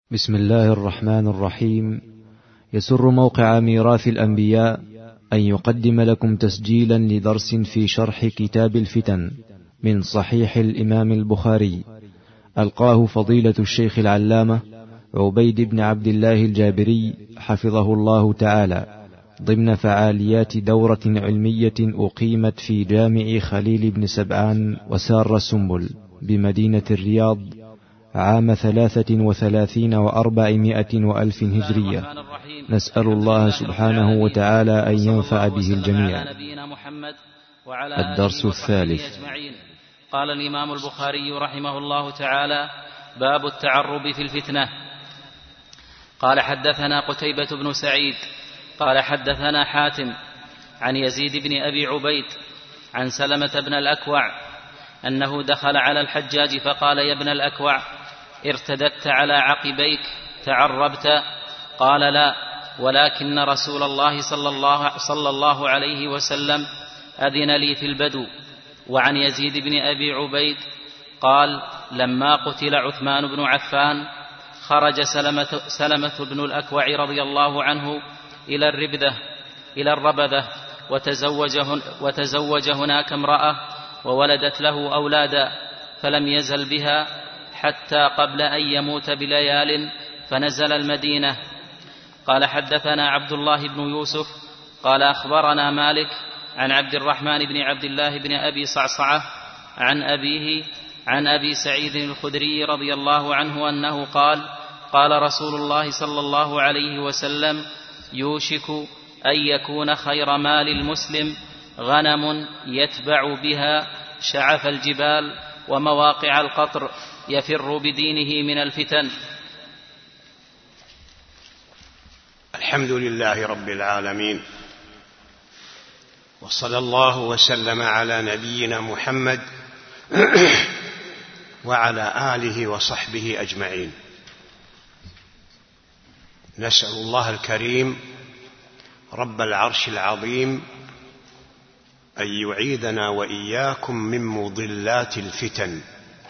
بسم الله الرحمن الرحيم. يسر موقع ميراث الأنبياء أن يقدم لكم تسجيلا لدرس في شرح كتاب الفتن من صحيح الإمام البخاري، ألقاه فضيلة الشيخ العلامة عبيد بن عبد الله الجابري حفظه الله تعالى، ضمن فعاليات دورة علمية أقيمت في جامع خليل بن سبعان وسار السنبل بمدينة الرياض عام 33 و400 وألف هجرية. نسأل الله سبحانه وتعالى أن ينفع به الجميع. الدرس الثالث. قال الإمام البخاري رحمه الله تعالى: باب التعرب في الفتنة. قال: حدثنا قتيبة بن سعيد قال حدثنا حاتم عن يزيد بن أبي عبيد عن سلمة بن الأكوع أنه دخل على الحجاج فقال: يا ابن الأكوع، ارتددت على عقبيك تعربت؟ قال: لا، ولكن رسول الله صلى الله عليه وسلم أذن لي في البدو. وعن يزيد بن أبي عبيد قال: لما قتل عثمان بن عفان خرج سلمة بن الأكوع رضي الله عنه إلى الربذة وتزوج هناك امرأة وولدت له أولادا، فلم يزل بها حتى قبل أن يموت بليال فنزل المدينة. قال: حدثنا عبد الله بن يوسف قال أخبرنا مالك عن عبد الرحمن بن عبد الله بن أبي صعصعة عن أبيه عن أبي سعيد الخدري رضي الله عنه أنه قال: قال رسول الله صلى الله عليه وسلم: يوشك أن يكون خير مال المسلم غنم يتبع بها شعف الجبال ومواقع القطر يفر بدينه من الفتن. الحمد لله رب العالمين، وصلى الله وسلم على نبينا محمد وعلى آله وصحبه أجمعين. نسأل الله الكريم رب العرش العظيم أن يعيذنا وإياكم من مضلات الفتن.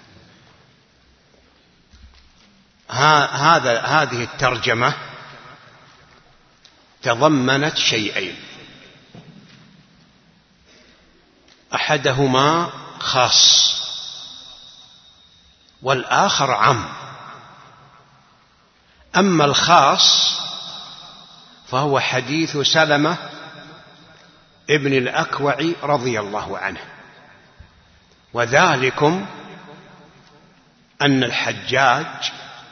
هذه الترجمة تضمنت شيئين: أحدهما خاص والآخر عام. أما الخاص فهو حديث سلمة ابن الأكوع رضي الله عنه، وذلكم أن الحجاج،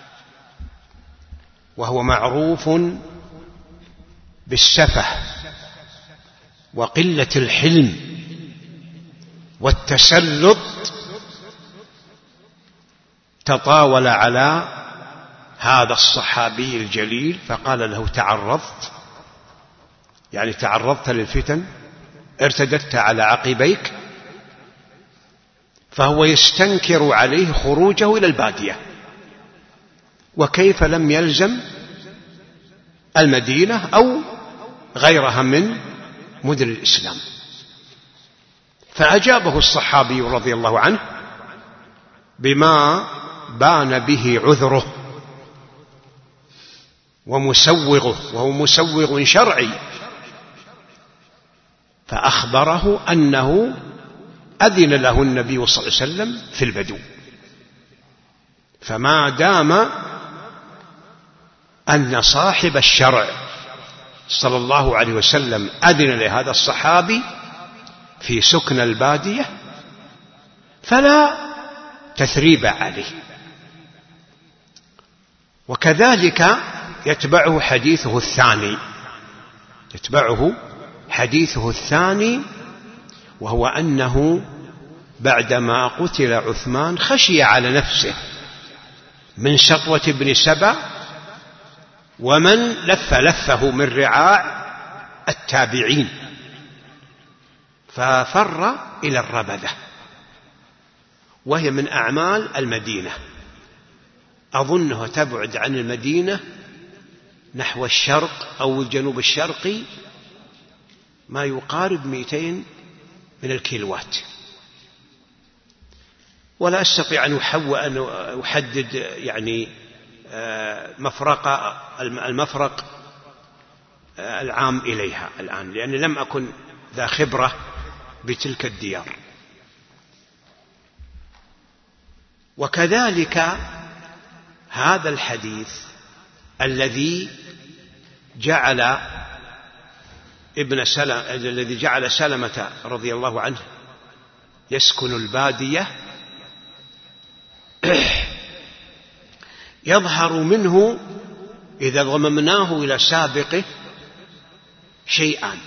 وهو معروف بالسفه وقلة الحلم والتسلط، تطاول على هذا الصحابي الجليل فقال له: تعرضت، يعني تعرضت للفتن، ارتددت على عقبيك. فهو يستنكر عليه خروجه إلى البادية، وكيف لم يلزم المدينة أو غيرها من مدن الإسلام. فأجابه الصحابي رضي الله عنه بما بان به عذره ومسوغه، وهو مسوغ شرعي، فأخبره أنه أذن له النبي صلى الله عليه وسلم في البدو. فما دام أن صاحب الشرع صلى الله عليه وسلم أذن لهذا الصحابي في سكن البادية فلا تثريب عليه. وكذلك يتبعه حديثه الثاني، وهو أنه بعدما قتل عثمان خشي على نفسه من سطوة ابن سبأ ومن لفه من رعاع التابعين، ففر إلى الربذة، وهي من أعمال المدينة، أظنها تبعد عن المدينة نحو الشرق أو الجنوب الشرقي ما يقارب 200 من الكيلوات. ولا أستطيع أن أحدد يعني المفرق العام إليها الآن، لأني لم أكن ذا خبرة بتلك الديار. وكذلك هذا الحديث الذي جعل سلمة رضي الله عنه يسكن البادية، يظهر منه إذا ضممناه إلى سابقه شيئان: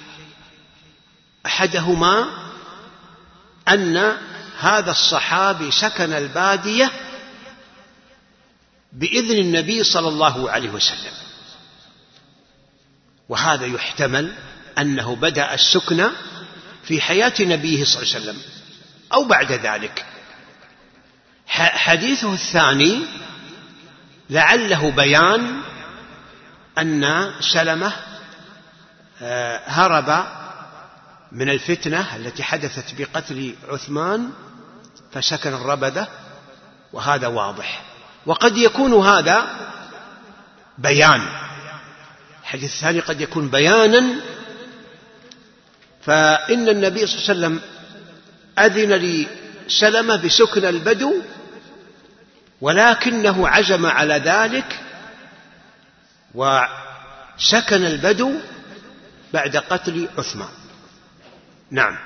أحدهما أن هذا الصحابي سكن البادية بإذن النبي صلى الله عليه وسلم، وهذا يحتمل أنه بدأ السكن في حياة نبيه صلى الله عليه وسلم أو بعد ذلك. حديثه الثاني لعله بيان أن سلمة هرب من الفتنة التي حدثت بقتل عثمان فسكن الربذة، وهذا واضح. وقد يكون هذا بيان، الحديث الثاني قد يكون بيانا، فإن النبي صلى الله عليه وسلم أذن لسلمة بسكن البدو، ولكنه عزم على ذلك وسكن البدو بعد قتل عثمان. نعم.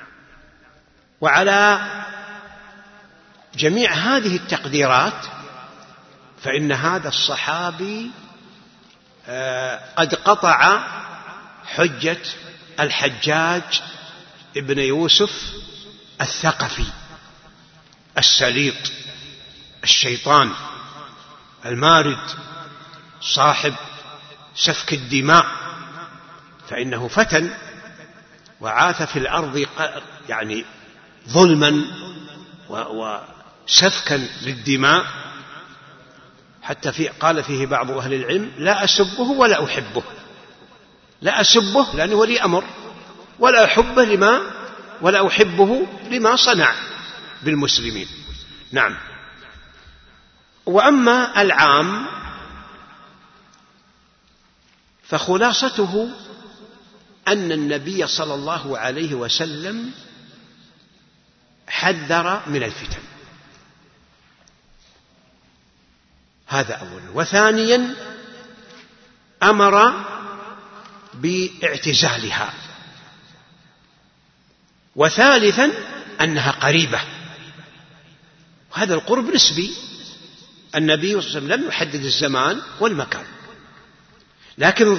وعلى جميع هذه التقديرات فإن هذا الصحابي قد قطع حجة الحجاج ابن يوسف الثقفي السليط الشيطان المارد صاحب سفك الدماء، فإنه فتن وعاث في الأرض يعني ظلما وسفكا للدماء، حتى قال فيه بعض أهل العلم: لا أسبه ولا أحبه. لا أسبه لأنه ولي أمر، ولا أحبه لما صنع بالمسلمين. نعم. وأما العام فخلاصته أن النبي صلى الله عليه وسلم حذر من الفتن، هذا أولا. وثانيا أمر باعتزالها. وثالثا أنها قريبة، وهذا القرب نسبي. النبي صلى الله عليه وسلم لم يحدد الزمان والمكان، لكن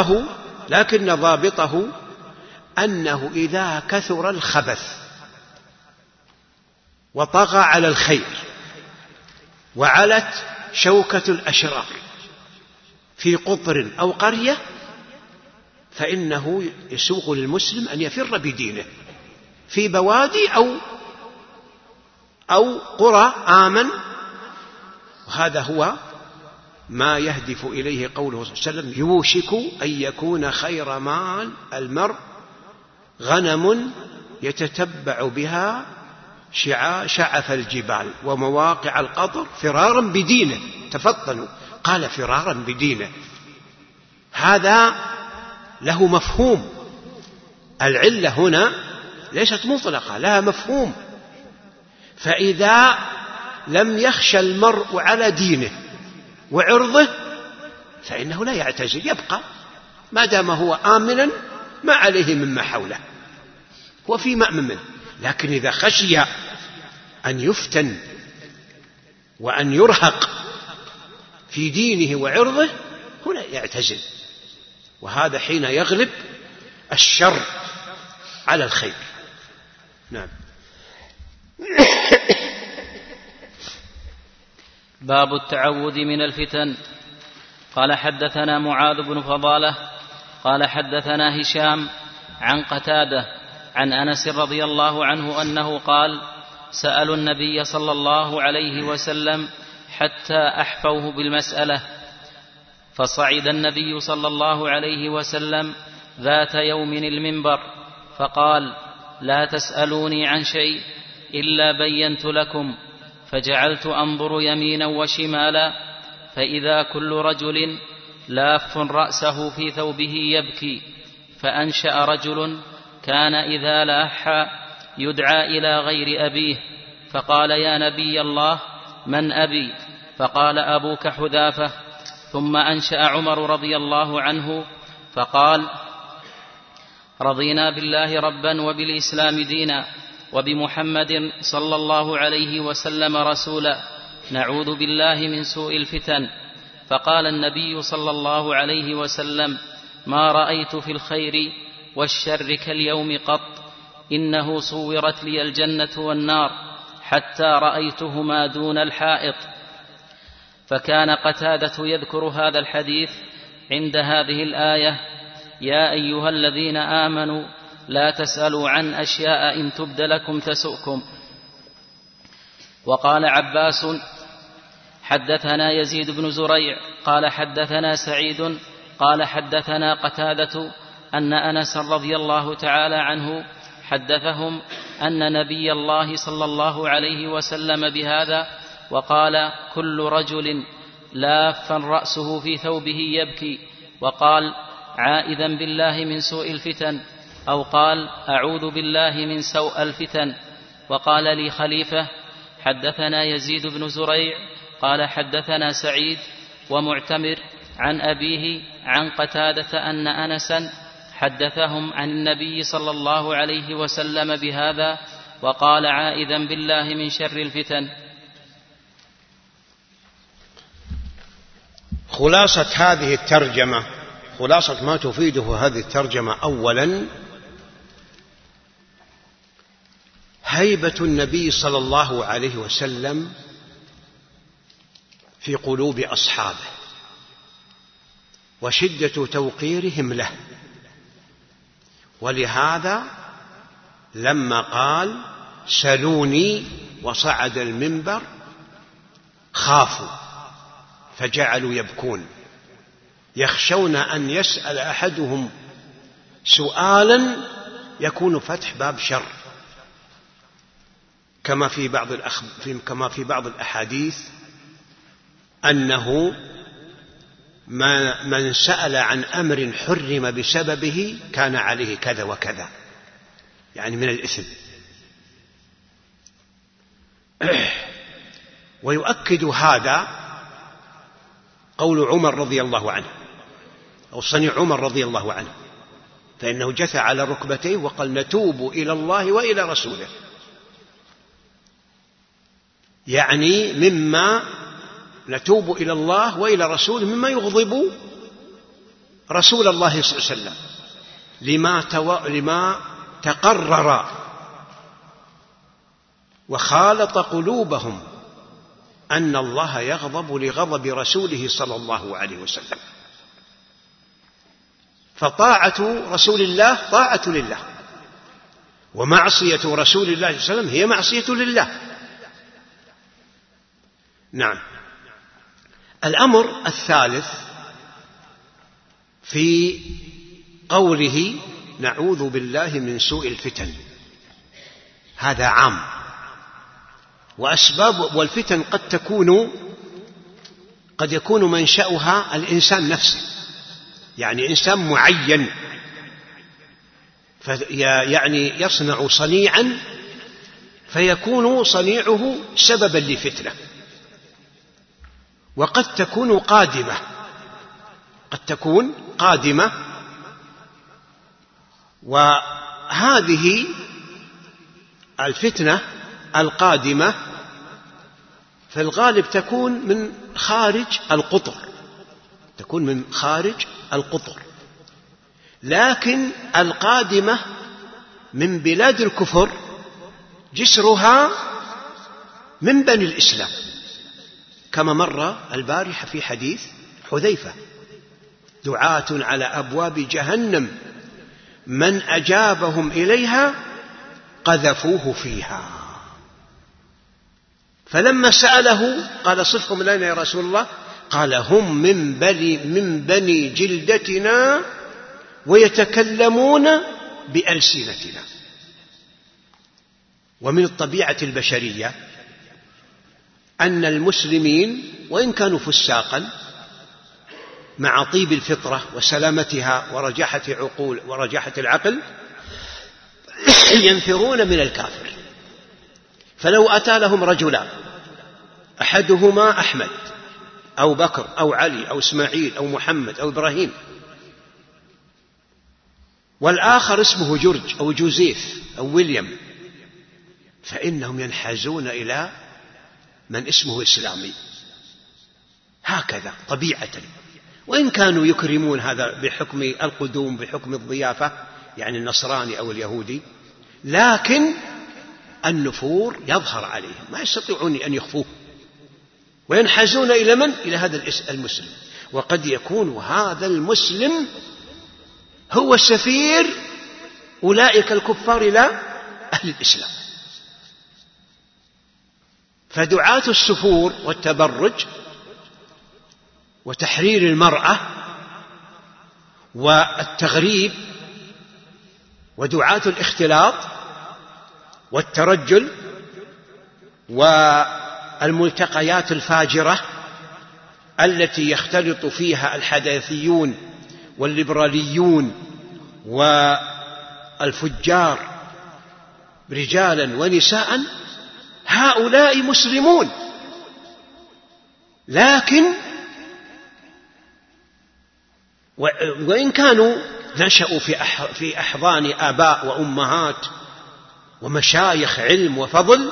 ضابطه أنه إذا كثر الخبث وطغى على الخير وعلت شوكة الأشرار في قطر أو قرية، فإنه يسوغ للمسلم أن يفر بدينه في بوادي أو قرى آمن. وهذا هو ما يهدف إليه قوله صلى الله عليه وسلم: يوشك أن يكون خير مال المرء غنم يتتبع بها شعف الجبال ومواقع القطر فرارا بدينه. تفطنوا، قال فرارا بدينه. هذا له مفهوم. العلة هنا ليست مطلقة، لها مفهوم. فإذا لم يخشى المرء على دينه وعرضه فإنه لا يعتزل، يبقى ما دام هو آمنا ما عليه مما حوله، هو في مأمن منه. لكن إذا خشي أن يفتن وأن يرهق في دينه وعرضه هنا يعتزل، وهذا حين يغلب الشر على الخير. نعم. باب التعوذ من الفتن. قال حدثنا معاذ بن فضالة قال حدثنا هشام عن قتادة عن أنس رضي الله عنه أنه قال: سألوا النبي صلى الله عليه وسلم حتى أحفوه بالمسألة، فصعد النبي صلى الله عليه وسلم ذات يوم المنبر فقال: لا تسألوني عن شيء إلا بينت لكم. فجعلت أنظر يمينا وشمالا فإذا كل رجل لاف رأسه في ثوبه يبكي، فأنشأ رجل كان إذا لاح يدعى إلى غير أبيه، فقال: يا نبي الله، من أبي؟ فقال: أبوك حذافة. ثم أنشأ عمر رضي الله عنه فقال: رضينا بالله ربا وبالإسلام دينا وبمحمد صلى الله عليه وسلم رسولا، نعوذ بالله من سوء الفتن. فقال النبي صلى الله عليه وسلم: ما رأيت في الخير والشر كاليوم قط، إنه صورت لي الجنة والنار حتى رأيتهما دون الحائط. فكان قتادة يذكر هذا الحديث عند هذه الآية: يا أيها الذين آمنوا لا تسألوا عن أشياء إن تبد لكم تسؤكم. وقال عباس: حدثنا يزيد بن زريع قال حدثنا سعيد قال حدثنا قتادة أن أنس رضي الله تعالى عنه حدثهم أن نبي الله صلى الله عليه وسلم بهذا، وقال: كل رجل لافا رأسه في ثوبه يبكي، وقال: عائذا بالله من سوء الفتن، أو قال: أعوذ بالله من سوء الفتن. وقال لي خليفة: حدثنا يزيد بن زريع قال حدثنا سعيد ومعتمر عن أبيه عن قتادة أن أنسا حدثهم عن النبي صلى الله عليه وسلم بهذا، وقال: عائذا بالله من شر الفتن. خلاصة هذه الترجمة، خلاصة ما تفيده هذه الترجمة: أولا، هيبة النبي صلى الله عليه وسلم في قلوب أصحابه وشدة توقيرهم له، ولهذا لما قال: سلوني وصعد المنبر خافوا فجعلوا يبكون، يخشون أن يسأل أحدهم سؤالا يكون فتح باب شر، كما في بعض الأحاديث أنه من سأل عن أمر حرم بسببه كان عليه كذا وكذا، يعني من الإثم. ويؤكد هذا قول عمر رضي الله عنه، أو صنيع عمر رضي الله عنه، فإنه جثى على ركبتيه وقال: نتوب إلى الله وإلى رسوله، يعني مما نتوب إلى الله وإلى رسوله مما يغضب رسول الله صلى الله عليه وسلم، لما تقرر وخالط قلوبهم أن الله يغضب لغضب رسوله صلى الله عليه وسلم. فطاعة رسول الله طاعة لله، ومعصية رسول الله صلى الله عليه وسلم هي معصية لله. نعم. الأمر الثالث في قوله: نعوذ بالله من سوء الفتن، هذا عام، وأسباب والفتن قد يكون منشأها الإنسان نفسه، يعني إنسان معين يعني يصنع صنيعا فيكون صنيعه سببا لفتنة، وقد تكون قادمة، وهذه الفتنة القادمة في الغالب تكون من خارج القطر، لكن القادمة من بلاد الكفر جسرها من بني الإسلام، كما مر البارحة في حديث حذيفة: دعاة على أبواب جهنم من أجابهم إليها قذفوه فيها. فلما سأله قال: صفهم لنا يا رسول الله، قال: هم من بني جلدتنا ويتكلمون بألسنتنا. ومن الطبيعة البشرية أن المسلمين وإن كانوا فساقا مع طيب الفطرة وسلامتها ورجاحة العقل ينفرون من الكافر. فلو أتى لهم رجلان أحدهما أحمد أو بكر أو علي أو إسماعيل أو محمد أو إبراهيم، والآخر اسمه جورج أو جوزيف أو ويليام، فإنهم ينحازون إلى من اسمه إسلامي، هكذا طبيعة. وإن كانوا يكرمون هذا بحكم القدوم، بحكم الضيافة، يعني النصراني أو اليهودي، لكن النفور يظهر عليهم، ما يستطيعون أن يخفوه، وينحازون إلى من؟ إلى هذا المسلم. وقد يكون هذا المسلم هو سفير أولئك الكفار إلى أهل الإسلام. فدعاة السفور والتبرج وتحرير المرأة والتغريب ودعاة الاختلاط والترجل والملتقيات الفاجرة التي يختلط فيها الحداثيون والليبراليون والفجار رجالا ونساء، هؤلاء مسلمون، لكن وإن كانوا نشأوا في أحضان آباء وأمهات ومشايخ علم وفضل،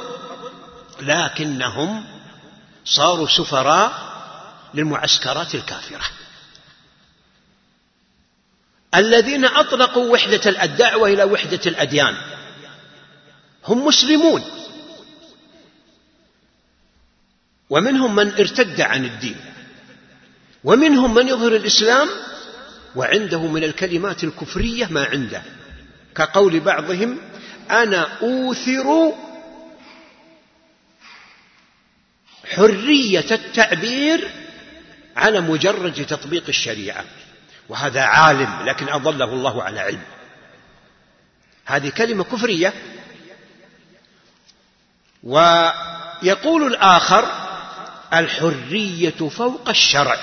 لكنهم صاروا سفراء للمعسكرات الكافرة الذين أطلقوا وحدة الدعوة إلى وحدة الأديان. هم مسلمون، ومنهم من ارتد عن الدين، ومنهم من يظهر الإسلام وعنده من الكلمات الكفرية ما عنده، كقول بعضهم: أنا أوثر حرية التعبير على مجرد تطبيق الشريعة. وهذا عالم لكن أضله الله على علم، هذه كلمة كفرية. ويقول الآخر: الحرية فوق الشرع.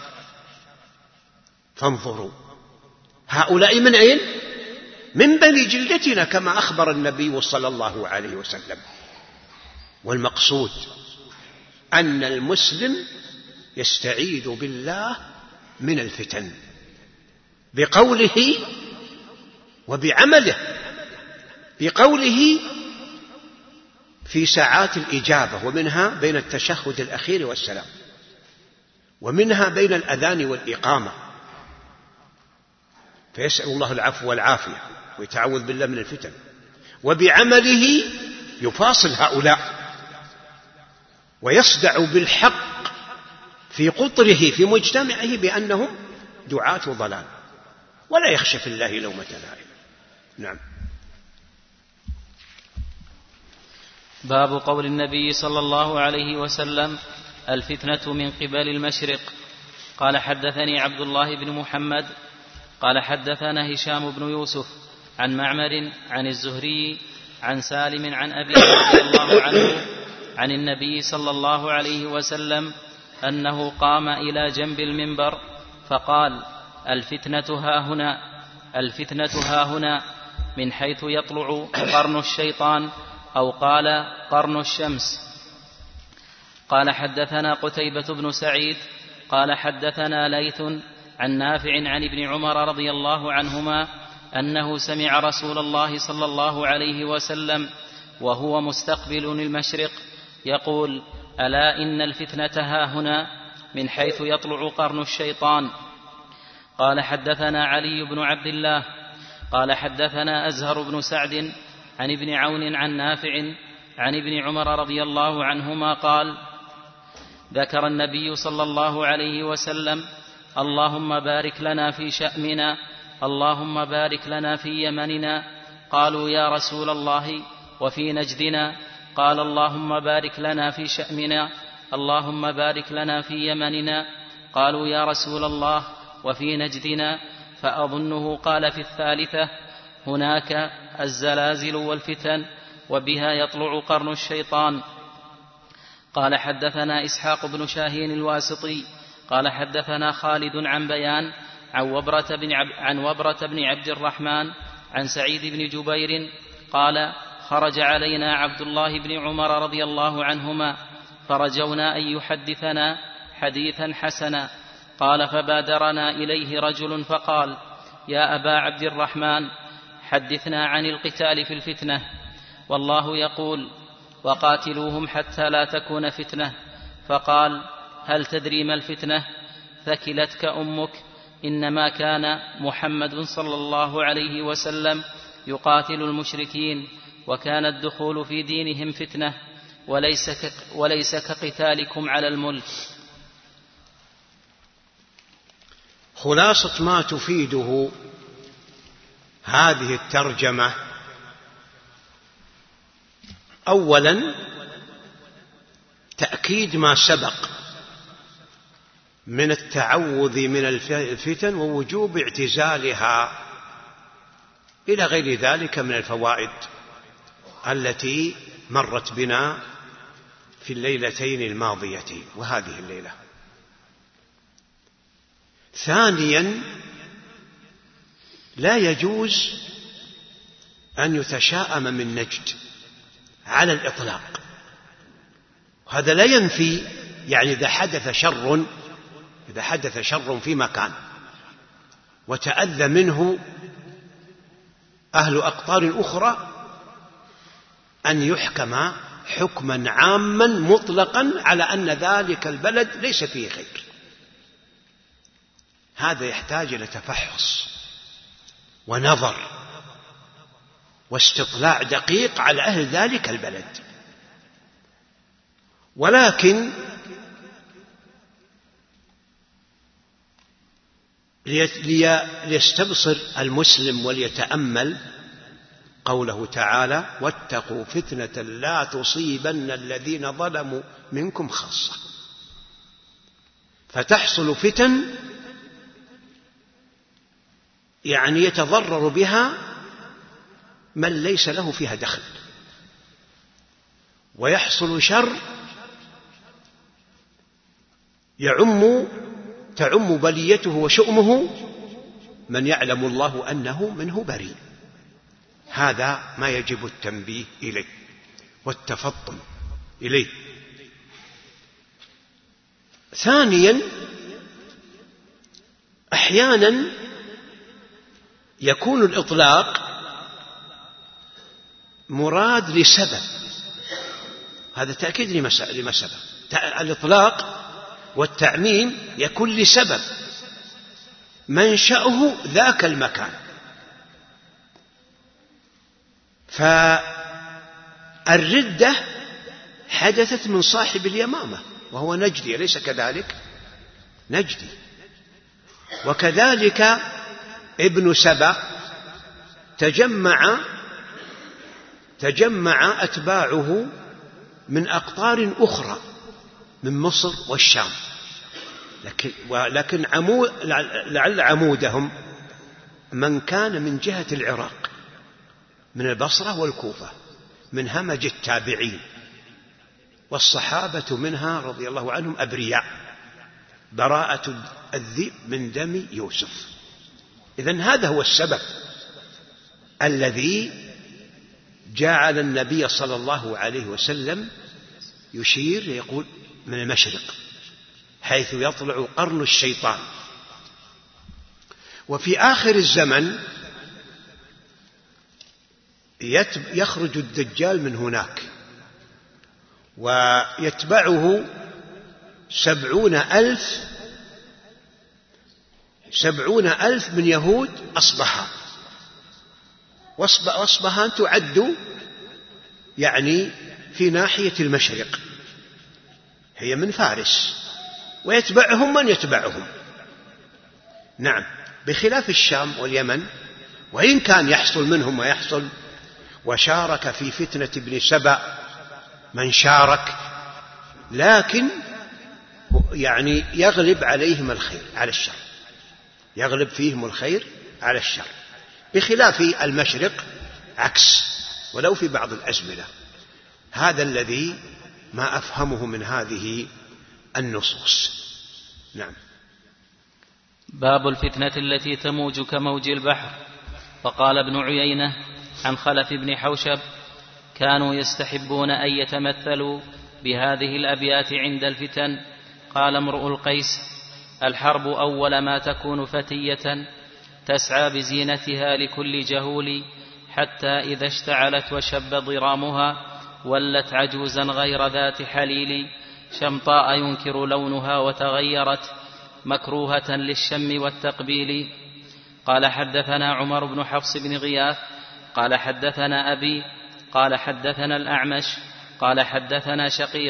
فانظروا، هؤلاء من أين؟ من بني جلدتنا، كما أخبر النبي صلى الله عليه وسلم. والمقصود أن المسلم يستعيذ بالله من الفتن بقوله وبعمله. بقوله في ساعات الإجابة، ومنها بين التشهد الأخير والسلام، ومنها بين الأذان والإقامة، فيسأل الله العفو والعافية ويتعوذ بالله من الفتن. وبعمله يفاصل هؤلاء ويصدع بالحق في قطره في مجتمعه بأنهم دعاة ضلال، ولا يخشى في الله لومة لائم. نعم. باب قول النبي صلى الله عليه وسلم: الفتنة من قبل المشرق. قال: حدثني عبد الله بن محمد قال: حدثنا هشام بن يوسف عن معمر عن الزهري عن سالم عن أبي رضي الله عنه عن النبي صلى الله عليه وسلم أنه قام إلى جنب المنبر فقال: الفتنة هاهنا، الفتنة هاهنا، من حيث يطلع قرن الشيطان، أو قال قرن الشمس. قال: حدثنا قتيبة بن سعيد قال: حدثنا ليث عن نافع عن ابن عمر رضي الله عنهما أنه سمع رسول الله صلى الله عليه وسلم وهو مستقبل المشرق يقول: ألا إن الفتنة هاهنا، من حيث يطلع قرن الشيطان. قال: حدثنا علي بن عبد الله قال: حدثنا أزهر بن سعد عن ابن عون عن نافع عن ابن عمر رضي الله عنهما قال: ذكر النبي صلى الله عليه وسلم: اللهم بارك لنا في شأمنا، اللهم بارك لنا في يمننا. قالوا: يا رسول الله وفي نجدنا؟ قال: اللهم بارك لنا في شأمنا، اللهم بارك لنا في يمننا. قالوا: يا رسول الله وفي نجدنا؟ فأظنه قال في الثالثة: هناك الزلازل والفتن، وبها يطلع قرن الشيطان. قال حدثنا إسحاق بن شاهين الواسطي قال حدثنا خالد عن بيان عن وبرة بن عبد الرحمن عن سعيد بن جبير قال خرج علينا عبد الله بن عمر رضي الله عنهما فرجونا أن يحدثنا حديثا حسنا. قال فبادرنا إليه رجل فقال يا أبا عبد الرحمن حدثنا عن القتال في الفتنة، والله يقول وقاتلوهم حتى لا تكون فتنة. فقال هل تدري ما الفتنة؟ ثكلتك أمك، إنما كان محمد صلى الله عليه وسلم يقاتل المشركين، وكان الدخول في دينهم فتنة، وليس كقتالكم على الملك. خلاصة ما تفيده هذه الترجمة: أولا تأكيد ما سبق من التعوذ من الفتن ووجوب اعتزالها إلى غير ذلك من الفوائد التي مرت بنا في الليلتين الماضيتين وهذه الليلة. ثانيا لا يجوز أن يتشاءم من نجد على الإطلاق. هذا لا ينفي يعني إذا حدث شر في مكان وتأذى منه أهل أقطار أخرى أن يحكم حكما عاما مطلقا على أن ذلك البلد ليس فيه خير. هذا يحتاج إلى تفحص ونظر واستطلاع دقيق على أهل ذلك البلد. ولكن ليستبصر المسلم وليتأمل قوله تعالى: واتقوا فتنة لا تصيبن الذين ظلموا منكم خاصة. فتحصل فتن يعني يتضرر بها من ليس له فيها دخل، ويحصل شر تعم بليته وشؤمه من يعلم الله أنه منه بريء. هذا ما يجب التنبيه إليه والتفطن إليه. ثانيا أحيانا يكون الإطلاق مراد لسبب، هذا تأكيد لما سبب. الإطلاق والتعميم يكون لسبب منشأه ذاك المكان. فالردة حدثت من صاحب اليمامة وهو نجدي، أليس كذلك؟ نجدي. وكذلك ابن سبأ تجمع أتباعه من أقطار أخرى من مصر والشام، لكن لعل عمودهم من كان من جهة العراق من البصرة والكوفة من همج التابعين، والصحابة منها رضي الله عنهم أبرياء، براءة الذئب من دم يوسف. إذن هذا هو السبب الذي جعل النبي صلى الله عليه وسلم يشير يقول من المشرق حيث يطلع قرن الشيطان. وفي آخر الزمن يخرج الدجال من هناك ويتبعه 70,000 من يهود أصبهان. وأصبهان تعد يعني في ناحية المشرق، هي من فارس، ويتبعهم من يتبعهم. نعم، بخلاف الشام واليمن، وإن كان يحصل منهم ويحصل، وشارك في فتنة ابن سبأ من شارك، لكن يعني يغلب عليهم الخير على الشر، يغلب فيهم الخير على الشر، بخلاف المشرق عكس، ولو في بعض الأزمنة. هذا الذي ما أفهمه من هذه النصوص. نعم. باب الفتنة التي تموج كموج البحر. فقال ابن عيينة عن خلف بن حوشب: كانوا يستحبون أن يتمثلوا بهذه الأبيات عند الفتن. قال امرؤ القيس: الحرب أول ما تكون فتية تسعى بزينتها لكل جهول، حتى إذا اشتعلت وشب ضرامها ولت عجوزا غير ذات حليل، شمطاء ينكر لونها وتغيرت مكروهة للشم والتقبيل. قال حدثنا عمر بن حفص بن غياث قال حدثنا أبي قال حدثنا الأعمش قال حدثنا شقيق: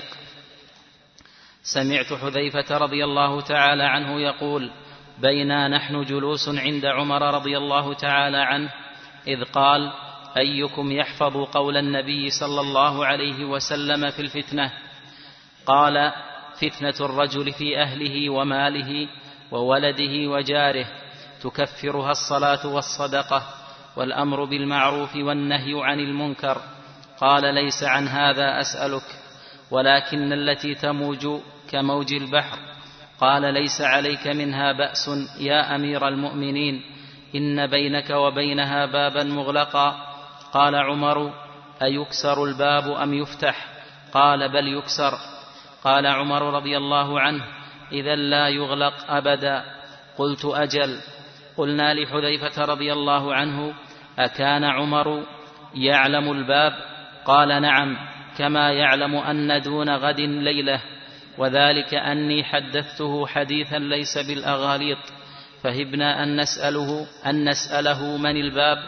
سمعت حذيفة رضي الله تعالى عنه يقول: بينا نحن جلوس عند عمر رضي الله تعالى عنه إذ قال: أيكم يحفظ قول النبي صلى الله عليه وسلم في الفتنة؟ قال: فتنة الرجل في أهله وماله وولده وجاره تكفرها الصلاة والصدقة والأمر بالمعروف والنهي عن المنكر. قال: ليس عن هذا أسألك، ولكن التي تموج كموج البحر. قال: ليس عليك منها بأس يا أمير المؤمنين، إن بينك وبينها بابا مغلقا. قال عمر: أيكسر الباب أم يفتح؟ قال: بل يكسر. قال عمر رضي الله عنه: إذا لا يغلق أبدا. قلت: أجل. قلنا لحذيفة رضي الله عنه: أكان عمر يعلم الباب؟ قال: نعم، كما يعلم أن دون غد ليلة، وذلك أني حدثته حديثا ليس بالأغاليط، فهبنا أن نسأله من الباب،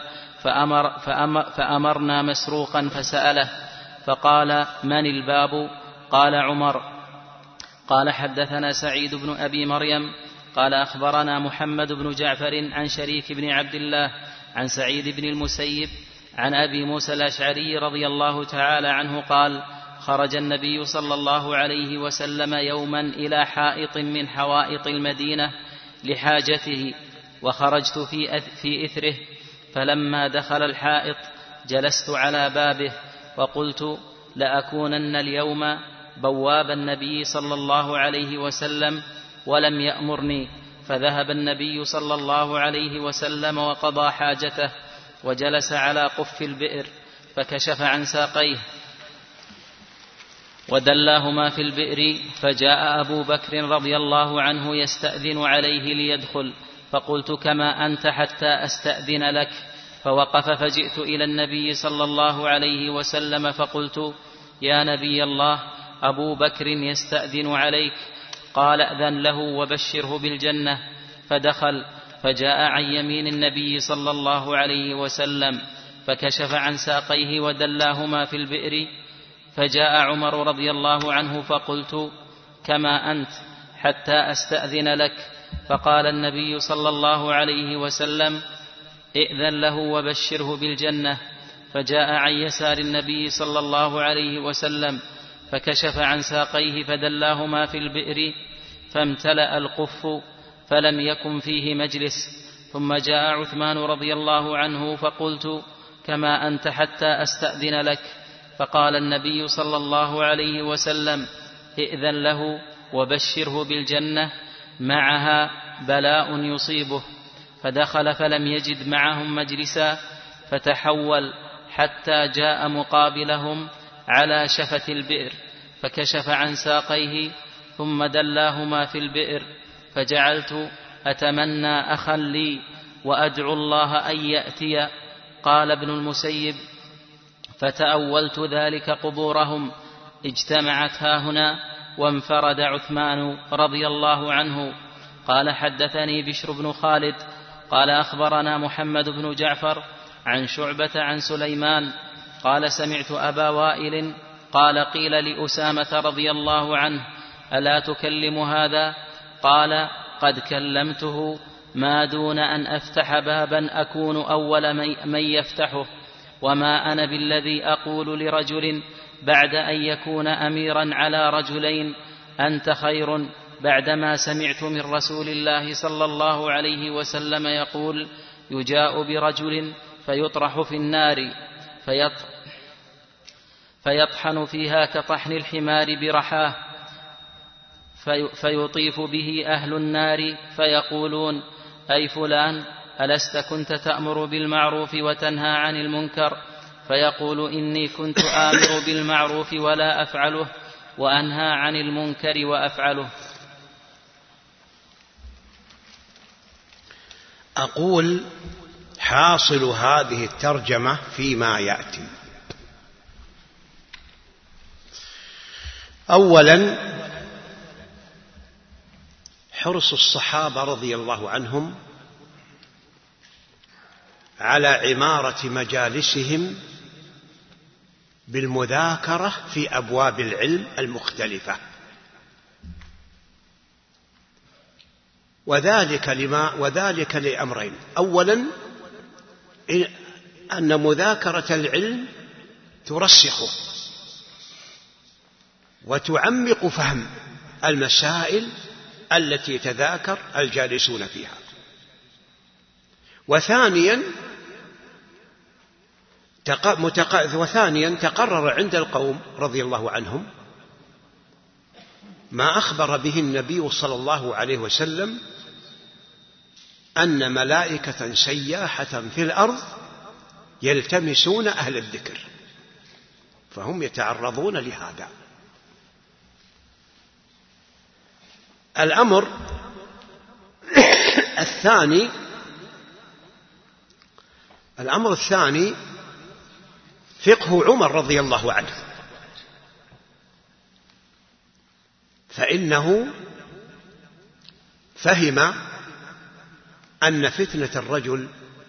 فأمرنا مسروقا فسأله فقال: من الباب؟ قال عمر. قال حدثنا سعيد بن أبي مريم قال أخبرنا محمد بن جعفر عن شريك بن عبد الله عن سعيد بن المسيب عن أبي موسى الأشعري رضي الله تعالى عنه قال: خرج النبي صلى الله عليه وسلم يوما إلى حائط من حوائط المدينة لحاجته، وخرجت في إثره، فلما دخل الحائط جلست على بابه وقلت: لأكونن اليوم بواب النبي صلى الله عليه وسلم، ولم يأمرني. فذهب النبي صلى الله عليه وسلم وقضى حاجته، وجلس على قف البئر، فكشف عن ساقيه ودلاهما في البئر، فجاء أبو بكر رضي الله عنه يستأذن عليه ليدخل، فقلت: كما أنت حتى أستأذن لك. فوقف، فجئت إلى النبي صلى الله عليه وسلم فقلت: يا نبي الله، أبو بكر يستأذن عليك. قال: أذن له وبشره بالجنة. فدخل، فجاء عن يمين النبي صلى الله عليه وسلم، فكشف عن ساقيه ودلاهما في البئر. فجاء عمر رضي الله عنه فقلت: كما أنت حتى أستأذن لك. فقال النبي صلى الله عليه وسلم: ائذن له وبشره بالجنة. فجاء عن يسار النبي صلى الله عليه وسلم، فكشف عن ساقيه فدلاهما في البئر، فامتلأ القف فلم يكن فيه مجلس. ثم جاء عثمان رضي الله عنه فقلت: كما أنت حتى أستأذن لك. فقال النبي صلى الله عليه وسلم: ائذن له وبشره بالجنة، معها بلاء يصيبه. فدخل فلم يجد معهم مجلسا، فتحول حتى جاء مقابلهم على شفة البئر، فكشف عن ساقيه ثم دلاهما في البئر. فجعلت أتمنى أخا لي وأدعو الله أن يأتي. قال ابن المسيب: فتأولت ذلك قبورهم اجتمعت هاهنا، وانفرد عثمان رضي الله عنه. قال حدثني بشر بن خالد قال أخبرنا محمد بن جعفر عن شعبة عن سليمان قال: سمعت أبا وائل قال: قيل لأسامة رضي الله عنه: ألا تكلم هذا؟ قال: قد كلمته، ما دون أن أفتح بابا أكون أول من يفتحه، وما أنا بالذي أقول لرجل بعد أن يكون أميرا على رجلين: أنت خير، بعدما سمعت من رسول الله صلى الله عليه وسلم يقول: يجاء برجل فيطرح في النار فيطحن فيها كطحن الحمار برحاه، فيطيف به أهل النار فيقولون: أي فلان، ألست كنت تأمر بالمعروف وتنهى عن المنكر؟ فيقول: إني كنت آمر بالمعروف ولا أفعله، وأنهى عن المنكر وأفعله. أقول: حاصل هذه الترجمة فيما يأتي. أولا، حرص الصحابة رضي الله عنهم على عمارة مجالسهم بالمذاكرة في أبواب العلم المختلفة، وذلك لأمرين: أولا، أن مذاكرة العلم ترسخه وتعمق فهم المسائل التي يتذاكر الجالسون فيها. وثانيا تقرر عند القوم رضي الله عنهم ما أخبر به النبي صلى الله عليه وسلم أن ملائكة سياحة في الأرض يلتمسون أهل الذكر، فهم يتعرضون لهذا. الأمر الثاني فقه عمر رضي الله عنه، فإنه فهم أن فتنة الرجل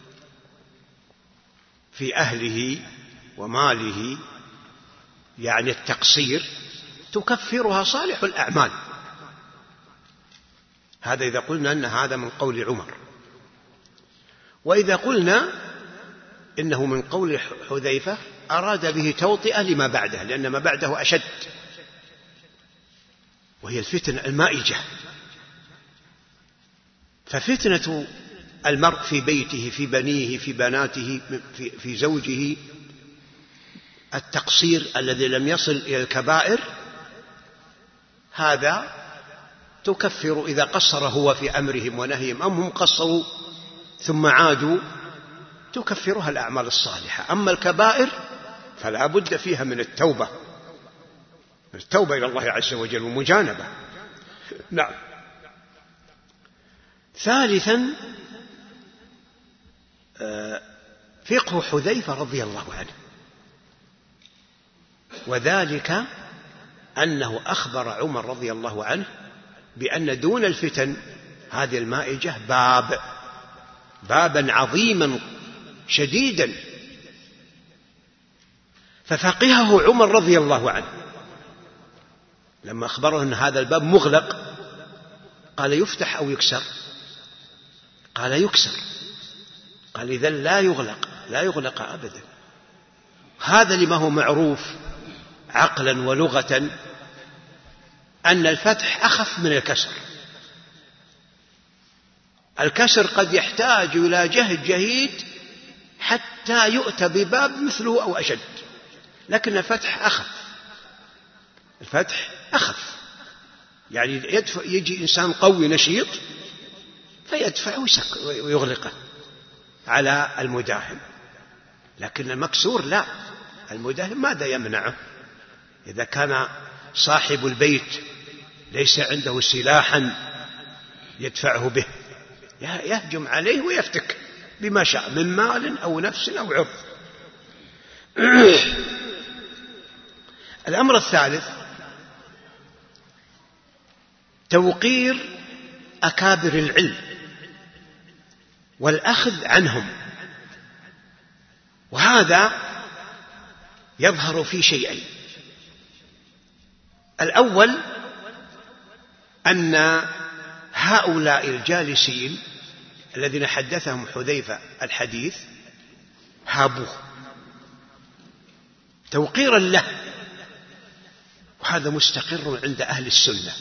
في أهله وماله، يعني التقصير، تكفرها صالح الأعمال. هذا إذا قلنا أن هذا من قول عمر. وإذا قلنا إنه من قول حذيفة أراد به توطئة لما بعده، لأن ما بعده أشد، وهي الفتن المائجة. ففتنة المرء في بيته، في بنيه، في بناته، في زوجه، التقصير الذي لم يصل إلى الكبائر، هذا تكفر إذا قصر هو في أمرهم ونهيهم، أم هم قصروا ثم عادوا، تكفرها الأعمال الصالحة. أما الكبائر فلا بد فيها من التوبة إلى الله عز وجل ومجانبة. نعم. ثالثا، فقه حذيفة رضي الله عنه، وذلك أنه أخبر عمر رضي الله عنه بأن دون الفتن هذه المائجة بابا عظيما شديدا. ففقهه عمر رضي الله عنه لما أخبره أن هذا الباب مغلق، قال: يفتح أو يكسر؟ قال: يكسر. قال: إذن لا يغلق أبدا. هذا لما هو معروف عقلا ولغة أن الفتح أخف من الكسر. الكسر قد يحتاج إلى جهد جهيد حتى يؤتى بباب مثله أو أشد، لكن الفتح أخف. يعني يجي إنسان قوي نشيط فيدفع ويغلقه على المداهم، لكن المكسور لا، المداهم ماذا يمنعه؟ إذا كان صاحب البيت ليس عنده سلاحا يدفعه به، يهجم عليه ويفتك بما شاء من مال أو نفس أو عرض. الأمر الثالث، توقير أكابر العلم والأخذ عنهم، وهذا يظهر في شيئين: الأول أن هؤلاء الجالسين الذين حدثهم حذيفة الحديث هابوه توقيرا له، وهذا مستقر عند أهل السنة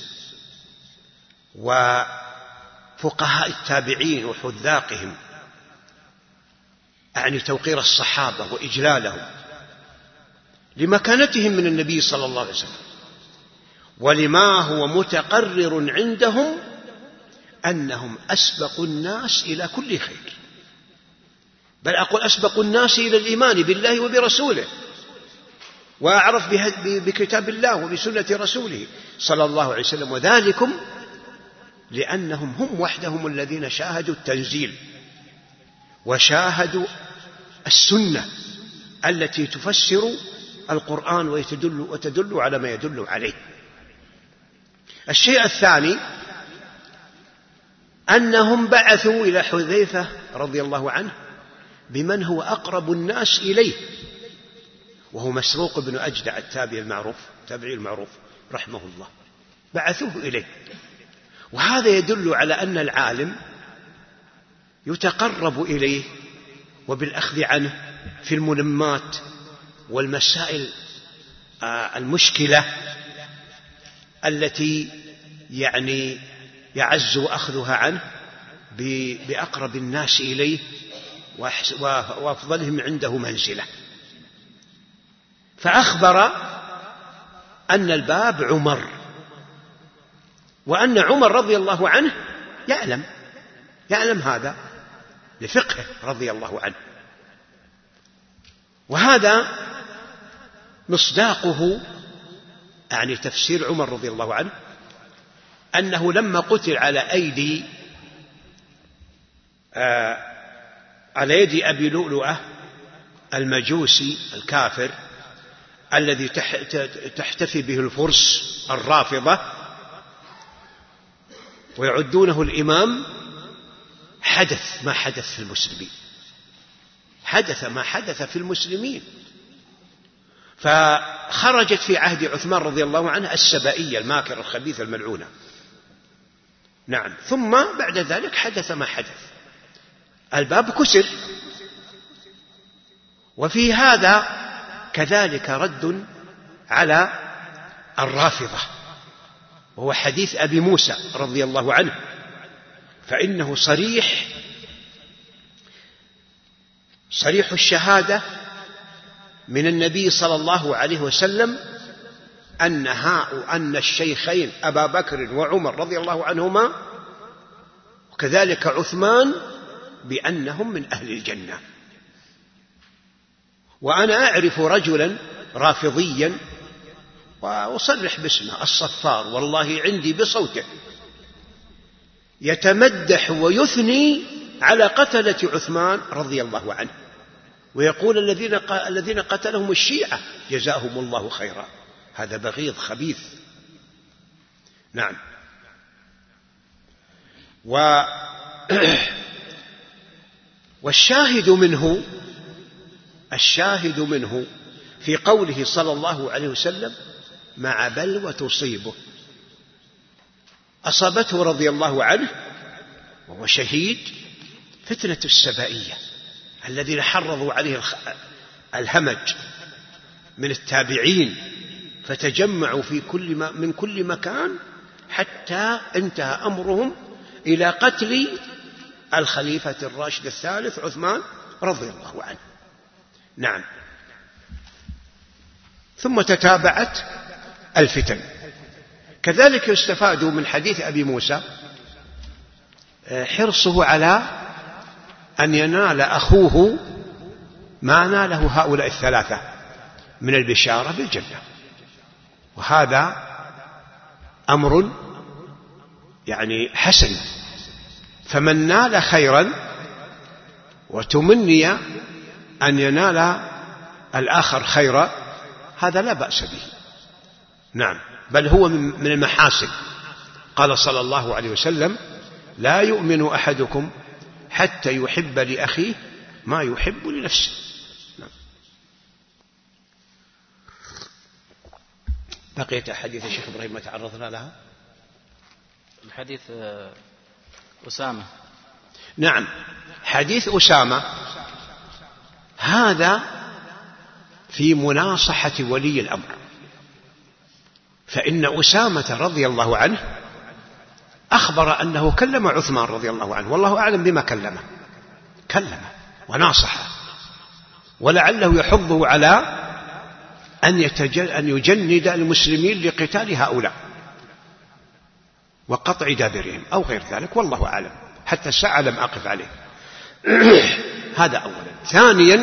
وفقهاء التابعين وحذاقهم، أعني توقير الصحابة وإجلالهم، لمكانتهم من النبي صلى الله عليه وسلم، ولما هو متقرر عندهم أنهم أسبق الناس إلى كل خير، بل أقول أسبق الناس إلى الإيمان بالله وبرسوله، وأعرف بكتاب الله وبسنة رسوله صلى الله عليه وسلم. وذلكم لأنهم هم وحدهم الذين شاهدوا التنزيل وشاهدوا السنة التي تفسر القرآن وتدل على ما يدل عليه. الشيء الثاني أنهم بعثوا إلى حذيفة رضي الله عنه بمن هو أقرب الناس إليه، وهو مسروق بن أجدع التابعي المعروف رحمه الله، بعثوه إليه. وهذا يدل على أن العالم يتقرب إليه وبالأخذ عنه في الملمات والمسائل المشكلة التي يعني يعز أخذها عنه بأقرب الناس إليه وأفضلهم عنده منزلة. فأخبر أن الباب عمر، وأن عمر رضي الله عنه يعلم هذا لفقهه رضي الله عنه. وهذا مصداقه يعني تفسير عمر رضي الله عنه أنه لما قتل على يد أبي لؤلؤة المجوسي الكافر الذي تحتفي به الفرس الرافضة ويعدونه الإمام، حدث ما حدث في المسلمين، حدث ما حدث في المسلمين. فخرجت في عهد عثمان رضي الله عنه السبائية الماكرة الخبيثة الملعونة. نعم. ثم بعد ذلك حدث ما حدث، الباب كسر. وفي هذا كذلك رد على الرافضة، وهو حديث أبي موسى رضي الله عنه، فإنه صريح الشهادة من النبي صلى الله عليه وسلم أن الشيخين أبا بكر وعمر رضي الله عنهما وكذلك عثمان بأنهم من أهل الجنة. وأنا أعرف رجلا رافضيا وأصرح باسمه الصفار، والله عندي بصوته، يتمدح ويثني على قتلة عثمان رضي الله عنه، ويقول الذين قتلهم الشيعة جزاهم الله خيرا. هذا بغيض خبيث. نعم. والشاهد منه في قوله صلى الله عليه وسلم مع بلوى تصيبه، أصابته رضي الله عنه وهو شهيد فتنة السبائية الذين حرضوا عليه الهمج من التابعين، فتجمعوا من كل مكان حتى انتهى أمرهم إلى قتل الخليفة الراشد الثالث عثمان رضي الله عنه. نعم. ثم تتابعت الفتن. كذلك يستفاد من حديث أبي موسى حرصه على أن ينال أخوه ما ناله هؤلاء الثلاثة من البشارة بالجنة، وهذا أمر يعني حسن. فمن نال خيرا وتمني أن ينال الآخر خيرا هذا لا بأس به. نعم، بل هو من المحاسن. قال صلى الله عليه وسلم لا يؤمن أحدكم حتى يحب لأخيه ما يحب لنفسه. نعم. بقيت حديث الشيخ إبراهيم ما تعرضنا لها، الحديث أسامة. نعم، حديث أسامة هذا في مناصحة ولي الأمر، فإن أسامة رضي الله عنه أخبر أنه كلم عثمان رضي الله عنه، والله أعلم بما كلمه وناصحه، ولعله يحضه على أن يجند المسلمين لقتال هؤلاء وقطع دابرهم أو غير ذلك، والله أعلم، حتى الساعة لم أقف عليه. هذا أولا. ثانيا،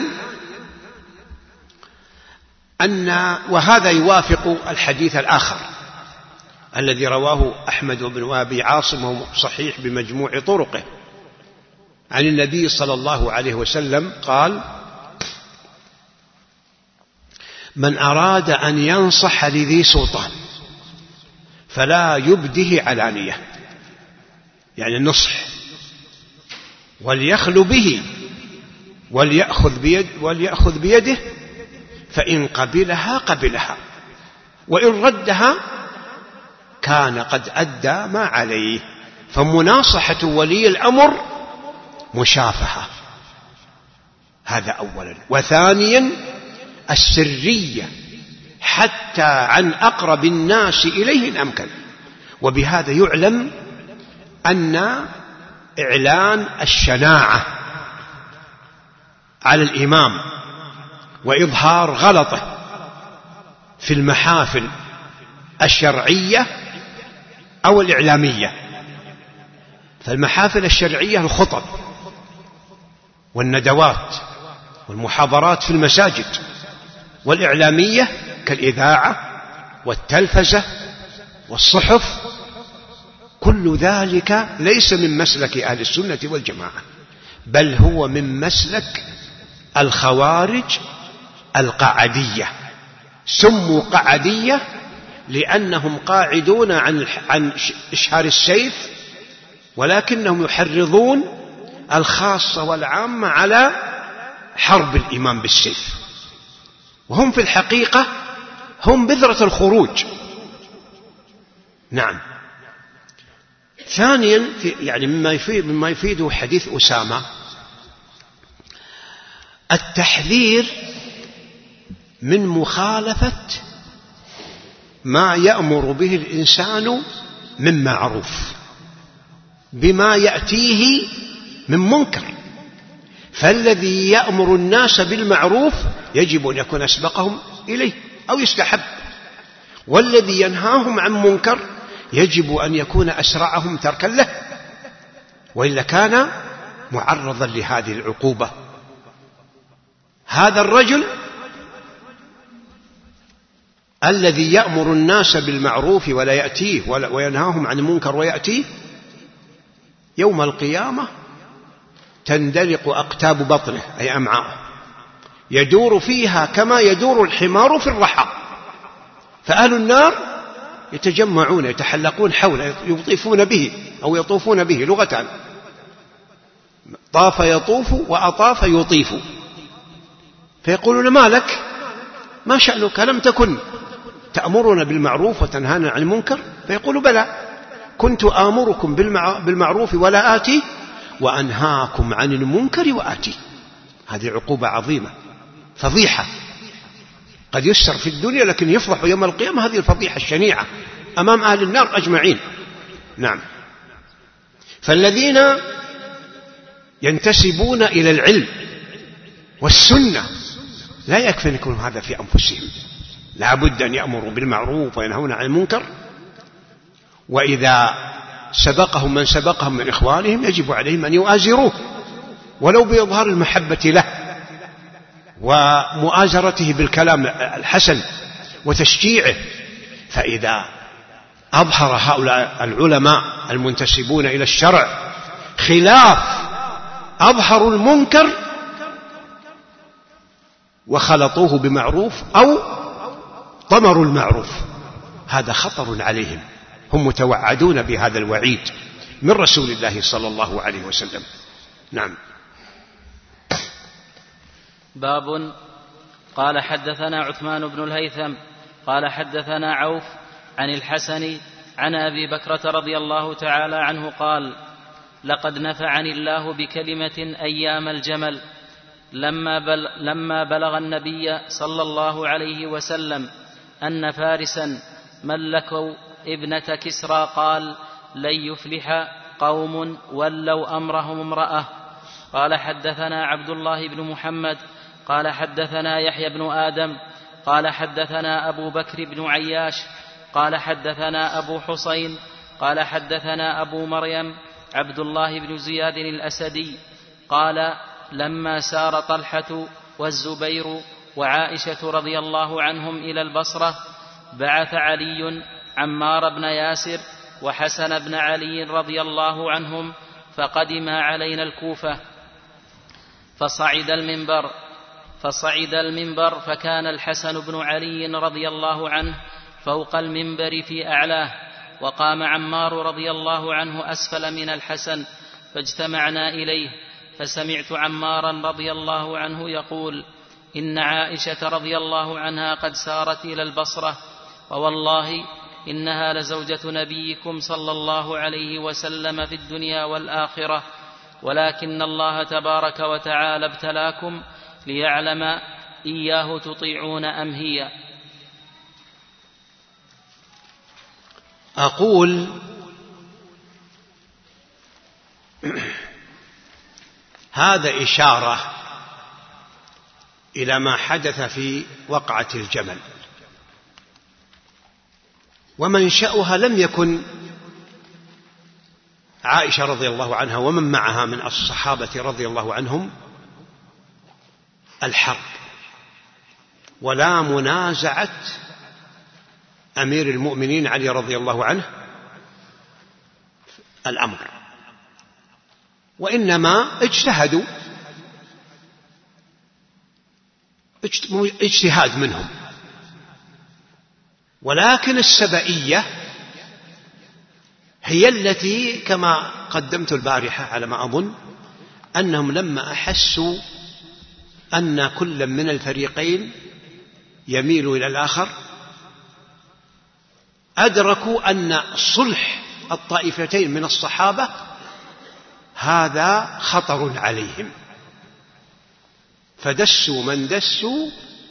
وهذا يوافق الحديث الآخر الذي رواه أحمد بن أبي عاصم وهو صحيح بمجموع طرقه عن النبي صلى الله عليه وسلم قال: من أراد أن ينصح لذي سلطان فلا يبده علانية، يعني النصح، وليخلو به وليأخذ بيده، فإن قبلها قبلها، وإن ردها كان قد أدى ما عليه. فمناصحة ولي الأمر مشافهة، هذا أولا. وثانيا، السرية حتى عن أقرب الناس إليه إن أمكن. وبهذا يعلم أن إعلان الشناعة على الإمام وإظهار غلطه في المحافل الشرعية أو الإعلامية. فالمحافل الشرعية الخطب والندوات والمحاضرات في المساجد، والإعلامية كالإذاعة والتلفزة والصحف، كل ذلك ليس من مسلك أهل السنة والجماعة، بل هو من مسلك الخوارج القعدية. سموا قعدية لأنهم قاعدون عن إشهار السيف، ولكنهم يحرضون الخاصة والعامة على حرب الإمام بالسيف، وهم في الحقيقة هم بذرة الخروج. نعم. ثانيا، يعني مما يفيد حديث أسامة التحذير من مخالفة ما يأمر به الإنسان من معروف بما يأتيه من منكر. فالذي يأمر الناس بالمعروف يجب أن يكون أسبقهم إليه أو يستحب، والذي ينهاهم عن منكر يجب أن يكون أسرعهم تركا له، وإلا كان معرضا لهذه العقوبة. هذا الرجل الذي يأمر الناس بالمعروف ولا يأتيه وينهاهم عن المنكر ويأتيه، يوم القيامة تندلق أقتاب بطنه أي أمعاءه، يدور فيها كما يدور الحمار في الرحى. فأهل النار يتجمعون يتحلقون حوله، يطيفون به أو يطوفون به، لغتان: طاف يطوف وأطاف يطيف. فيقولون: ما لك؟ ما شأنك؟ لم تكن تأمرنا بالمعروف وتنهانا عن المنكر؟ فيقول: بلى، كنت آمركم بالمعروف ولا آتي، وأنهاكم عن المنكر وآتي. هذه عقوبة عظيمة، فضيحة، قد يسر في الدنيا لكن يفضح يوم القيامة هذه الفضيحة الشنيعة أمام أهل النار أجمعين. نعم. فالذين ينتسبون إلى العلم والسنة لا يكفي أن يكون هذا في أنفسهم، لا بد أن يأمروا بالمعروف وينهون عن المنكر، وإذا سبقهم من سبقهم من إخوانهم يجب عليهم أن يؤازروه ولو بإظهار المحبة له ومؤازرته بالكلام الحسن وتشجيعه. فإذا أظهر هؤلاء العلماء المنتسبون إلى الشرع خلاف أظهروا المنكر وخلطوه بمعروف أو طمروا المعروف، هذا خطر عليهم، هم متوعدون بهذا الوعيد من رسول الله صلى الله عليه وسلم. نعم. باب. قال حدثنا عثمان بن الهيثم قال حدثنا عوف عن الحسن عن أبي بكرة رضي الله تعالى عنه قال: لقد نفعني الله بكلمة أيام الجمل لما بلغ النبي صلى الله عليه وسلم أن فارسا ملكوا ابنة كسرى قال: لن يفلح قوم ولوا أمرهم امرأة. قال حدثنا عبد الله بن محمد قال حدثنا يحيى بن آدم قال حدثنا أبو بكر بن عياش قال حدثنا أبو حسين قال حدثنا أبو مريم عبد الله بن زياد الأسدي قال لما سار طلحة والزبير وعائشة رضي الله عنهم إلى البصرة بعث علي عمار بن ياسر وحسن بن علي رضي الله عنهم فقدما علينا الكوفة فصعد المنبر فكان الحسن بن علي رضي الله عنه فوق المنبر في أعلاه وقام عمار رضي الله عنه أسفل من الحسن فاجتمعنا إليه فسمعت عمارا رضي الله عنه يقول إن عائشة رضي الله عنها قد سارت إلى البصرة ووالله إنها لزوجة نبيكم صلى الله عليه وسلم في الدنيا والآخرة ولكن الله تبارك وتعالى ابتلاكم ليعلم إياه تطيعون أم هي. أقول هذا إشارة إلى ما حدث في وقعة الجمل، ومنشأها لم يكن عائشة رضي الله عنها ومن معها من الصحابة رضي الله عنهم الحرب ولا منازعة أمير المؤمنين علي رضي الله عنه الأمر، وإنما اجتهدوا اجتهاد منهم. ولكن السبئية هي التي كما قدمت البارحة على ما أظن أنهم لما أحسوا أن كل من الفريقين يميل إلى الآخر أدركوا أن صلح الطائفتين من الصحابة هذا خطر عليهم، فدسوا من دسوا